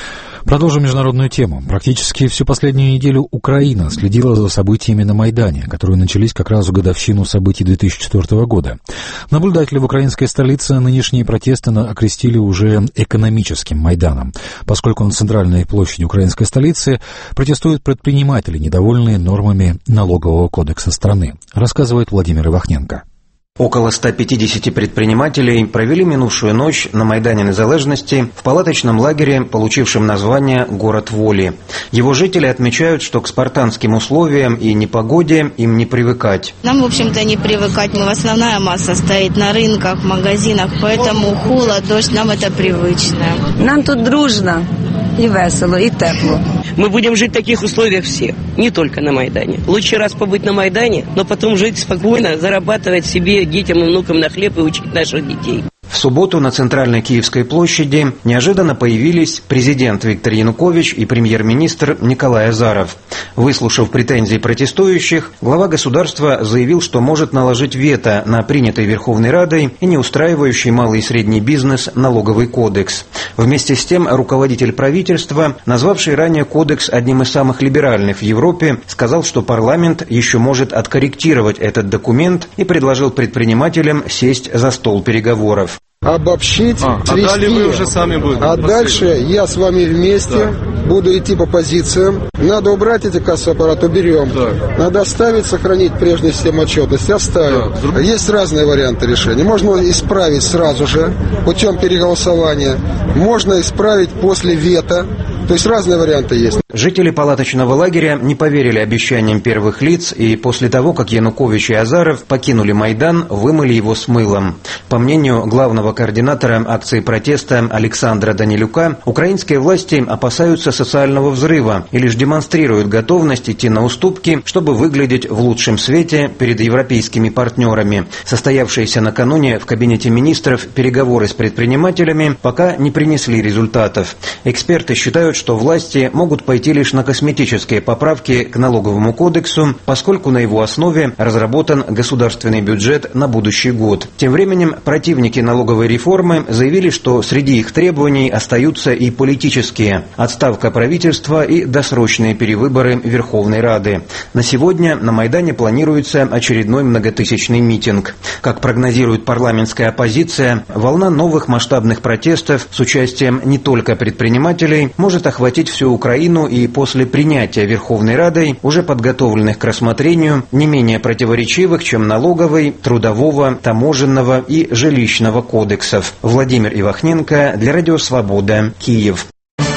Продолжим международную тему. Практически всю последнюю неделю Украина следила за событиями на Майдане, которые начались как раз в годовщину событий 2004 года. Наблюдатели в украинской столице нынешние протесты окрестили уже экономическим Майданом, поскольку на центральной площади украинской столицы протестуют предприниматели, недовольные нормами налогового кодекса страны, рассказывает Владимир Ивахненко.
Около 150 предпринимателей провели минувшую ночь на Майдане Незалежности в палаточном лагере, получившем название «Город воли». Его жители отмечают, что к спартанским условиям и непогоде им не привыкать.
Нам, в общем-то, не привыкать. Основная масса стоит на рынках, магазинах, поэтому холод, дождь, нам это привычно.
Нам тут дружно. И весело, и тепло.
Мы будем жить в таких условиях все, не только на Майдане. Лучше раз побыть на Майдане, но потом жить спокойно, зарабатывать себе, детям и внукам на хлеб и учить наших детей.
В субботу на центральной Киевской площади неожиданно появились президент Виктор Янукович и премьер-министр Николай Азаров. Выслушав претензии протестующих, глава государства заявил, что может наложить вето на принятый Верховной Радой и не устраивающий малый и средний бизнес налоговый кодекс. Вместе с тем руководитель правительства, назвавший ранее кодекс одним из самых либеральных в Европе, сказал, что парламент еще может откорректировать этот документ и предложил предпринимателям сесть за стол переговоров.
Обобщить, свести, далее вы уже сами будете. А дальше я с вами вместе буду идти по позициям. Надо убрать эти кассовые аппараты, уберем. Надо оставить, сохранить прежнюю систему отчетности, оставим. Есть разные варианты решения. Можно исправить сразу же путем переголосования. Можно исправить после вето. То есть разные варианты есть.
Жители палаточного лагеря не поверили обещаниям первых лиц и после того, как Янукович и Азаров покинули Майдан, вымыли его с мылом. По мнению главного координатора акции протеста Александра Данилюка, украинские власти опасаются социального взрыва и лишь демонстрируют готовность идти на уступки, чтобы выглядеть в лучшем свете перед европейскими партнерами. Состоявшиеся накануне в кабинете министров переговоры с предпринимателями пока не принесли результатов. Эксперты считают, что власти могут пойти лишь на косметические поправки к налоговому кодексу, поскольку на его основе разработан государственный бюджет на будущий год. Тем временем противники налоговой реформы заявили, что среди их требований остаются и политические – отставка правительства и досрочные перевыборы Верховной Рады. На сегодня на Майдане планируется очередной многотысячный митинг. Как прогнозирует парламентская оппозиция, волна новых масштабных протестов с участием не только предпринимателей может охватить всю Украину и после принятия Верховной Радой уже подготовленных к рассмотрению не менее противоречивых, чем налоговый, трудового, таможенного и жилищного кодексов. Владимир Ивахненко для Радио Свобода, Киев.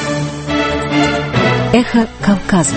Эхо Кавказа.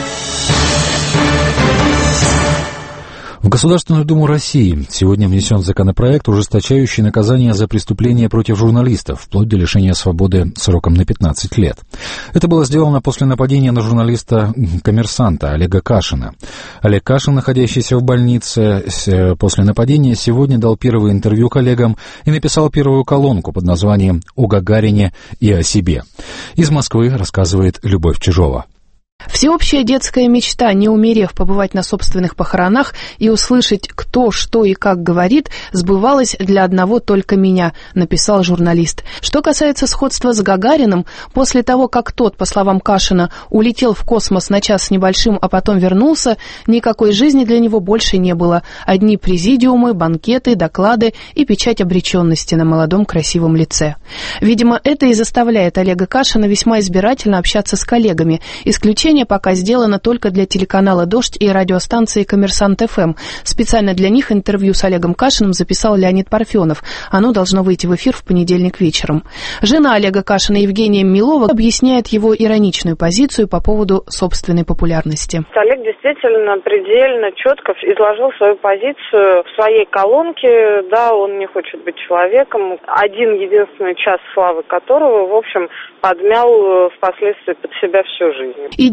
В Государственную Думу России сегодня внесен законопроект, ужесточающий наказание за преступления против журналистов, вплоть до лишения свободы сроком на 15 лет. Это было сделано после нападения на журналиста-коммерсанта Олега Кашина. Олег Кашин, находящийся в больнице после нападения, сегодня дал первое интервью коллегам и написал первую колонку под названием «О Гагарине и о себе». Из Москвы рассказывает Любовь Чижова.
Всеобщая детская мечта, не умерев, побывать на собственных похоронах и услышать, кто, что и как говорит, сбывалась для одного только меня, написал журналист. Что касается сходства с Гагариным, после того, как тот, по словам Кашина, улетел в космос на час с небольшим, а потом вернулся, никакой жизни для него больше не было. Одни президиумы, банкеты, доклады и печать обреченности на молодом красивом лице. Видимо, это и заставляет Олега Кашина весьма избирательно общаться с коллегами. Исключение пока сделано только для телеканала «Дождь» и радиостанции «Коммерсант ФМ». Специально для них интервью с Олегом Кашиным записал Леонид Парфенов. Оно должно выйти в эфир в понедельник вечером. Жена Олега Кашина, Евгения Милова, объясняет его ироничную позицию по поводу собственной популярности.
Олег действительно предельно четко изложил свою позицию в своей колонке. Да, он не хочет быть человеком, один единственный час славы которого, в общем, подмял впоследствии под себя всю жизнь.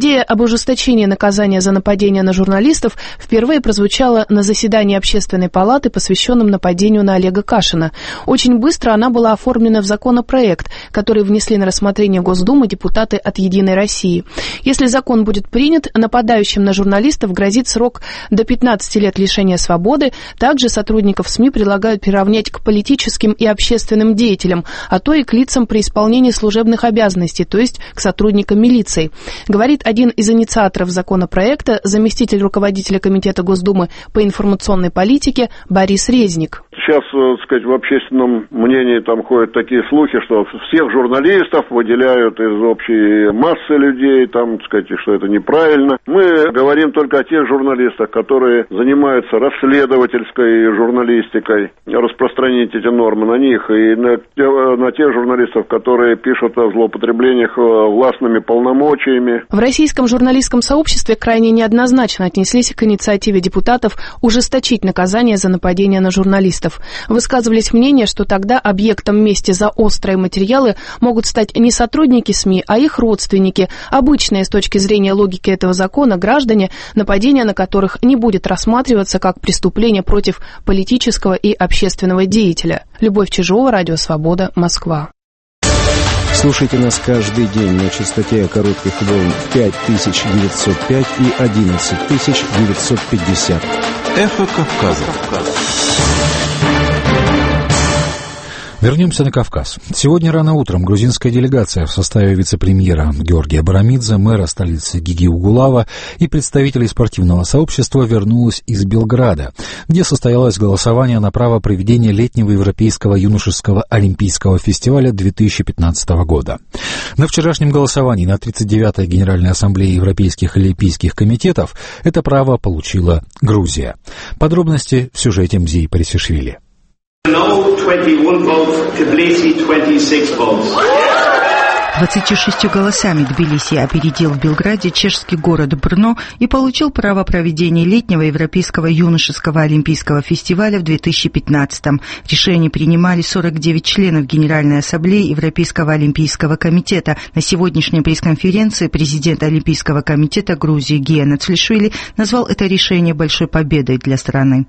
Идея об ужесточении наказания за нападение на журналистов впервые прозвучала на заседании Общественной палаты, посвященном нападению на Олега Кашина. Очень быстро она была оформлена в законопроект, который внесли на рассмотрение Госдумы депутаты от «Единой России». Если закон будет принят, нападающим на журналистов грозит срок до 15 лет лишения свободы. Также сотрудников СМИ предлагают приравнять к политическим и общественным деятелям, а то и к лицам при исполнении служебных обязанностей, то есть к сотрудникам милиции. Говорит один из инициаторов законопроекта, заместитель руководителя Комитета Госдумы по информационной политике Борис Резник.
Сейчас, так сказать, в общественном мнении там ходят такие слухи, что всех журналистов выделяют из общей массы людей, там, так сказать, что это неправильно. Мы говорим только о тех журналистах, которые занимаются расследовательской журналистикой, распространить эти нормы на них, и на тех журналистов, которые пишут о злоупотреблениях властными полномочиями.
В российском журналистском сообществе крайне неоднозначно отнеслись к инициативе депутатов ужесточить наказание за нападение на журналистов. Высказывались мнения, что тогда объектом мести за острые материалы могут стать не сотрудники СМИ, а их родственники, обычные с точки зрения логики этого закона граждане, нападение на которых не будет рассматриваться как преступление против политического и общественного деятеля. Любовь Чижова, Радио Свобода, Москва.
Слушайте нас каждый день на частоте коротких волн 5905 и 11950.
Эхо Кавказа.
Вернемся на Кавказ. Сегодня рано утром грузинская делегация в составе вице-премьера Георгия Барамидзе, мэра столицы Гиги Угулава и представителей спортивного сообщества вернулась из Белграда, где состоялось голосование на право проведения летнего Европейского юношеского олимпийского фестиваля 2015 года. На вчерашнем голосовании на 39-й Генеральной Ассамблее Европейских Олимпийских комитетов это право получила Грузия. Подробности в сюжете Мзии Парисишвили.
No, 21 votes, Tbilisi 26 votes.
26 голосами Тбилиси опередил в Белграде чешский город Брно и получил право проведения летнего Европейского юношеского олимпийского фестиваля в 2015-м. Решение принимали 49 членов Генеральной Ассамблеи Европейского олимпийского комитета. На сегодняшней пресс-конференции президент Олимпийского комитета Грузии Гия Нацлишвили назвал это решение большой победой для страны.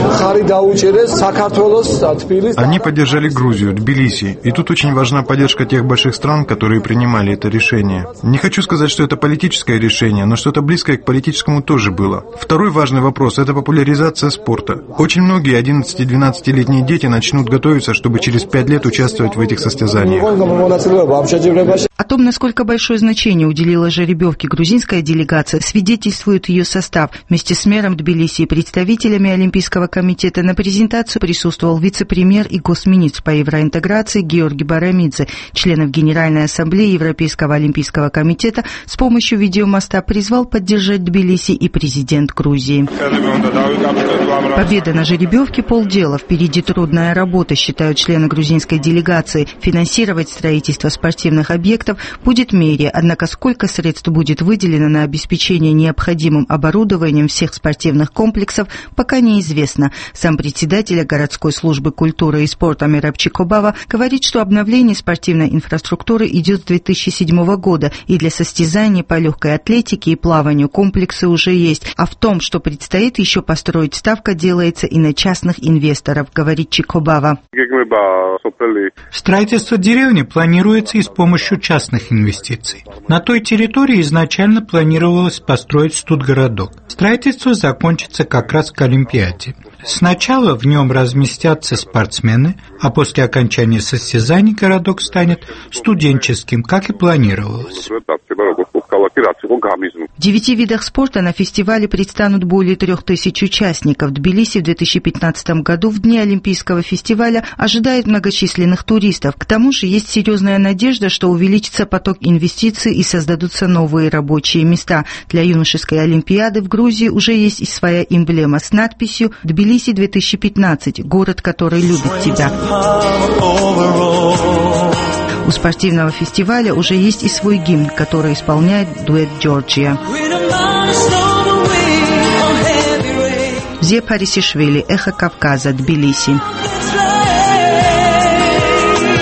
Они поддержали Грузию, Тбилиси, и тут очень важна поддержка тех больших стран, которые принимали это решение. Не хочу сказать, что это политическое решение, но что-то близкое к политическому тоже было. Второй важный вопрос – это популяризация спорта. Очень многие 11-12-летние дети начнут готовиться, чтобы через 5 лет участвовать в этих состязаниях.
О том, насколько большое значение уделила жеребьевке грузинская делегация, свидетельствует ее состав. Вместе с мэром Тбилиси и представителями Олимпийского комитета на презентацию присутствовал вице-премьер и госминистр по евроинтеграции Георгий Барамидзе. Членов Генеральной Ассамблеи Европейского олимпийского комитета с помощью видеомоста призвал поддержать Тбилиси и президент Грузии. Победа на жеребьевке – полдела. Впереди трудная работа, считают члены грузинской делегации. Финансировать строительство спортивных объектов будет мэрия, однако сколько средств будет выделено на обеспечение необходимым оборудованием всех спортивных комплексов, пока неизвестно. Сам председатель городской службы культуры и спорта Мераб Чикобава говорит, что обновление спортивной инфраструктуры идет с 2007 года, и для состязаний по легкой атлетике и плаванию комплексы уже есть. А в том, что предстоит еще построить, ставка делается и на частных инвесторов, говорит Чикобава.
Строительство деревни планируется и с помощью частных инвестиций. На той территории изначально планировалось построить студгородок. Строительство закончится как раз к Олимпиаде. Сначала в нем разместятся спортсмены, а после окончания состязаний городок станет студенческим, как и планировалось.
В 9 видах спорта на фестивале предстанут более 3000 участников. Тбилиси в 2015 году в дни Олимпийского фестиваля ожидает многочисленных туристов. К тому же есть серьезная надежда, что увеличится поток инвестиций и создадутся новые рабочие места. Для юношеской Олимпиады в Грузии уже есть и своя эмблема с надписью «Тбилиси 2015. Город, который любит тебя». У спортивного фестиваля уже есть и свой гимн, который исполняет дуэт «Джорджия». Мзия Парисишвили, Эхо Кавказа, Тбилиси.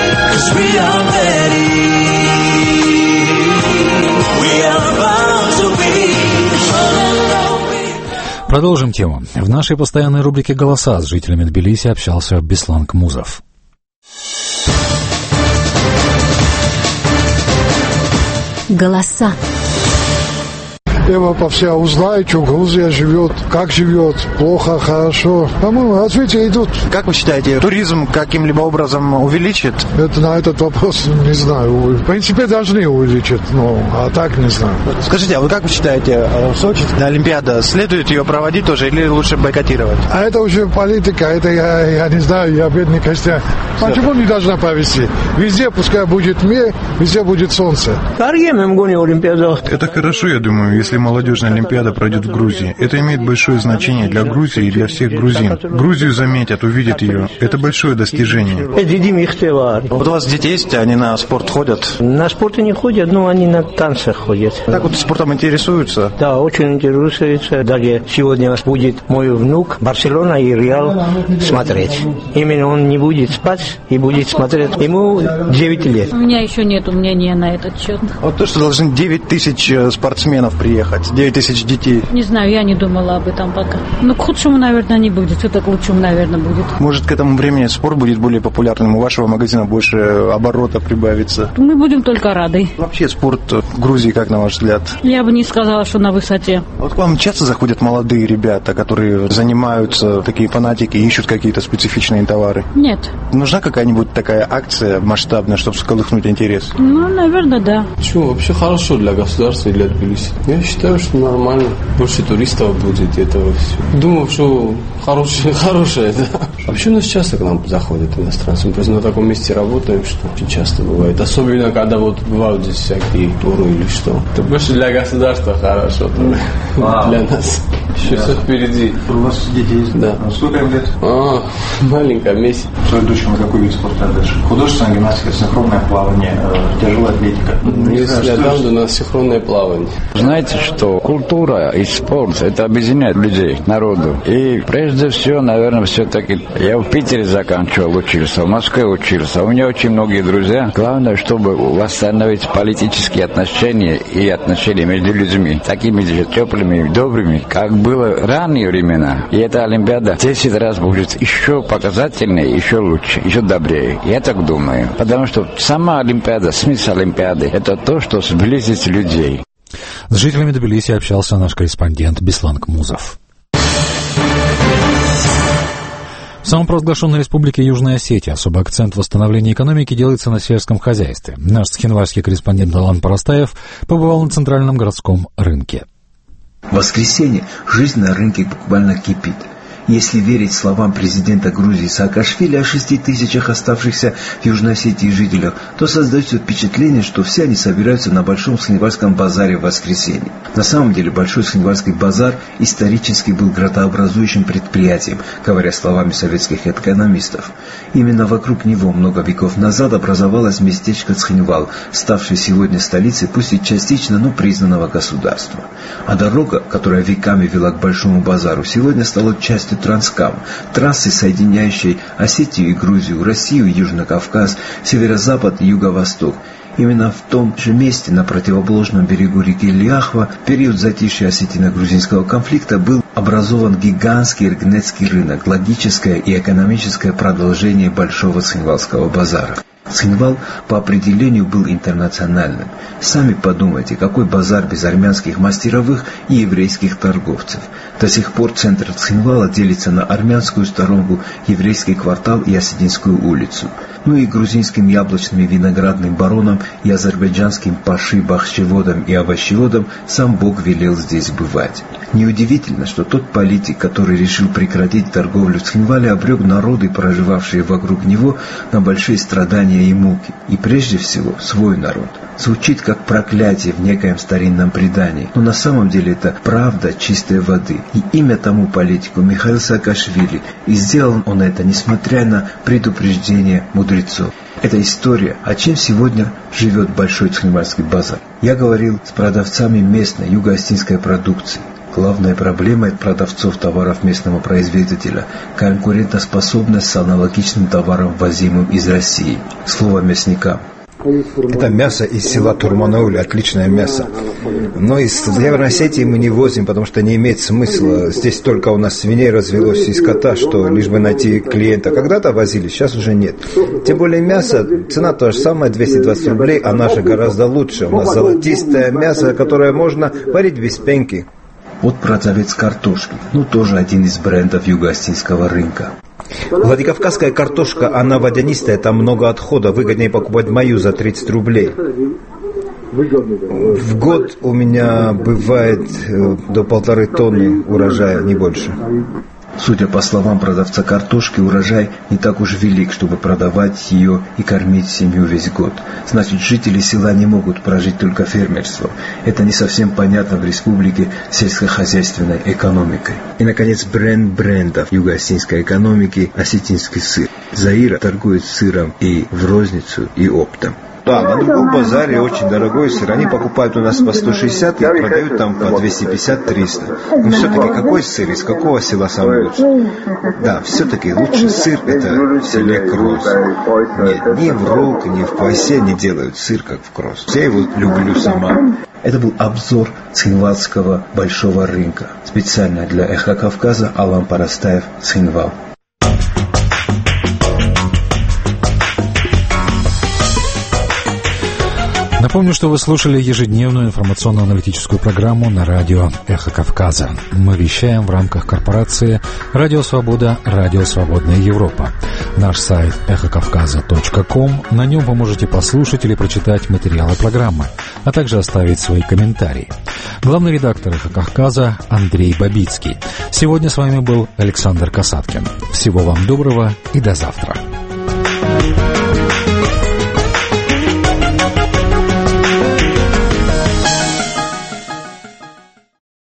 We are about to
Продолжим тему. В нашей постоянной рубрике «Голоса» с жителями Тбилиси общался Беслан Кмузов.
Голоса.
Европа вся узнает, что Грузия живет, как живет, плохо, хорошо. По-моему, развитие идут.
Как вы считаете, туризм каким-либо образом увеличит?
Это на этот вопрос не знаю. В принципе, должны увеличить, а так не знаю.
Скажите, а вы как вы считаете, в Сочи Олимпиада, следует ее проводить тоже или лучше бойкотировать?
А это уже политика, это я не знаю, я бедный крестьян. Почему не должна провести? Везде пускай будет мир, везде будет солнце.
Это хорошо, я думаю, если молодежная олимпиада пройдет в Грузии. Это имеет большое значение для Грузии и для всех грузин. Грузию заметят, увидят ее. Это большое достижение.
Вот у вас дети есть, они на спорт ходят?
На спорт не ходят, но они на танцах ходят.
Так вот спортом интересуются?
Да, очень интересуются. Даже сегодня будет мой внук Барселона и Реал смотреть. Именно он не будет спать и будет смотреть. Ему 9 лет.
У меня еще нет мнения на этот счет.
Вот то, что должны 9 тысяч спортсменов приехать. 9 тысяч детей.
Не знаю, я не думала об этом пока. Но к худшему, наверное, не будет. Все-таки к лучшему, наверное, будет.
Может, к этому времени спорт будет более популярным, у вашего магазина больше оборота прибавится?
Мы будем только рады.
Вообще спорт в Грузии, как на ваш взгляд?
Я бы не сказала, что на высоте.
Вот к вам часто заходят молодые ребята, которые занимаются, такие фанатики, ищут какие-то специфичные товары?
Нет.
Нужна какая-нибудь такая акция масштабная, чтобы всколыхнуть интерес?
Ну, наверное, да.
Почему? Вообще хорошо для государства и для Тбилиси. Я считаю, что нормально. Больше туристов будет этого все. Думаю, что хорошее, да. Вообще у нас часто к нам заходят иностранцы. Мы просто на таком месте работаем, что очень часто бывает. Особенно, когда вот бывают здесь всякие туры или что. Это больше для государства хорошо. Для нас. Еще все впереди.
У вас дети есть?
Да.
Сколько им лет?
Маленькая, месяц.
Свою дочку на какой вид спорта отдашь? Художественная гимнастика, синхронное плавание, тяжелая атлетика.
Если там, то у нас синхронное плавание.
Знаете, что культура и спорт, это объединяет людей, народу. И прежде всего, наверное, все-таки я в Питере заканчивал, учился, в Москве учился. У меня очень многие друзья. Главное, чтобы восстановить политические отношения и отношения между людьми, такими же теплыми, добрыми, как было ранние времена. И эта Олимпиада 10 раз будет еще показательнее, еще лучше, еще добрее. Я так думаю. Потому что сама Олимпиада, смысл Олимпиады, это то, что сблизит людей.
С жителями Тбилиси общался наш корреспондент Беслан Кмузов. В самопровозглашенной республике Южная Осетия особый акцент восстановления экономики делается на сельском хозяйстве. Наш схинвальский корреспондент Алан Парастаев побывал на центральном городском рынке.
В воскресенье жизнь на рынке буквально кипит. Если верить словам президента Грузии Саакашвили о 6 тысячах оставшихся в Южной Осетии жителях, то создается впечатление, что все они собираются на Большом Схинвальском базаре в воскресенье. На самом деле Большой Схинвальский базар исторически был градообразующим предприятием, говоря словами советских экономистов. Именно вокруг него много веков назад образовалось местечко Схинвал, ставшее сегодня столицей, пусть и частично, но признанного государства. А дорога, которая веками вела к Большому базару, сегодня стала частью Транскам, трассы, соединяющей Осетию и Грузию, Россию и Южный Кавказ, северо-запад и юго-восток. Именно в том же месте, на противоположном берегу реки Ляхва, в период затишья осетино-грузинского конфликта был образован гигантский Иргнетский рынок, логическое и экономическое продолжение Большого Схинвальского базара. Схинвал по определению был интернациональным. Сами подумайте, какой базар без армянских мастеровых и еврейских торговцев. До сих пор центр Схинвала делится на армянскую сторонку, еврейский квартал и Осетинскую улицу. Ну и грузинским яблочным и виноградным баронам и азербайджанским паши, бахчеводам и овощеводам сам Бог велел здесь бывать. Неудивительно, что тот политик, который решил прекратить торговлю в Схинвале, обрек народы, проживавшие вокруг него, на большие страдания и муки. И прежде всего свой народ. Звучит как проклятие в некоем старинном предании, но на самом деле это правда чистой воды. И имя тому политику Михаил Саакашвили, и сделал он это, несмотря на предупреждение мудрецов. Это история, о чем сегодня живет Большой Схинвальский базар. Я говорил с продавцами местной юго-осетинской продукции. Главной проблемой продавцов товаров местного производителя – конкурентоспособность с аналогичным товаром, ввозимым из России. Слово мясникам.
Это мясо из села Турманаули, отличное мясо. Но из Северной Осетии мы не возим, потому что не имеет смысла. Здесь только у нас свиней развелось и скота, что лишь бы найти клиента. Когда-то возили, сейчас уже нет. Тем более мясо, цена то же самое, 220 рублей, а наше гораздо лучше. У нас золотистое мясо, которое можно варить без пенки.
Вот продавец картошки, тоже один из брендов юго-осетинского рынка.
Владикавказская картошка, она водянистая, там много отхода, выгоднее покупать мою за 30 рублей. В год у меня бывает до 1,5 тонны урожая, не больше.
Судя по словам продавца картошки, урожай не так уж велик, чтобы продавать ее и кормить семью весь год. Значит, жители села не могут прожить только фермерством. Это не совсем понятно в республике сельскохозяйственной экономикой. И, наконец, бренд брендов юго-осетинской экономики – осетинский сыр. Заира торгует сыром и в розницу, и оптом.
Да, на другом базаре очень дорогой сыр. Они покупают у нас по 160 и продают там по 250-300. Но все-таки какой сыр, из какого села самый лучший? Да, все-таки лучший сыр это в селе Крос. Нет, ни в Рук, ни в Пасе не делают сыр, как в Крос. Я его люблю сама.
Это был обзор Цхинвальского большого рынка. Специально для Эхо Кавказа Алан Парастаев, Цхинвал.
Напомню, что вы слушали ежедневную информационно-аналитическую программу на радио «Эхо Кавказа». Мы вещаем в рамках корпорации «Радио Свобода», «Радио Свободная Европа». Наш сайт эхокавказа.ком, на нем вы можете послушать или прочитать материалы программы, а также оставить свои комментарии. Главный редактор «Эхо Кавказа» Андрей Бабицкий. Сегодня с вами был Александр Касаткин. Всего вам доброго и до завтра.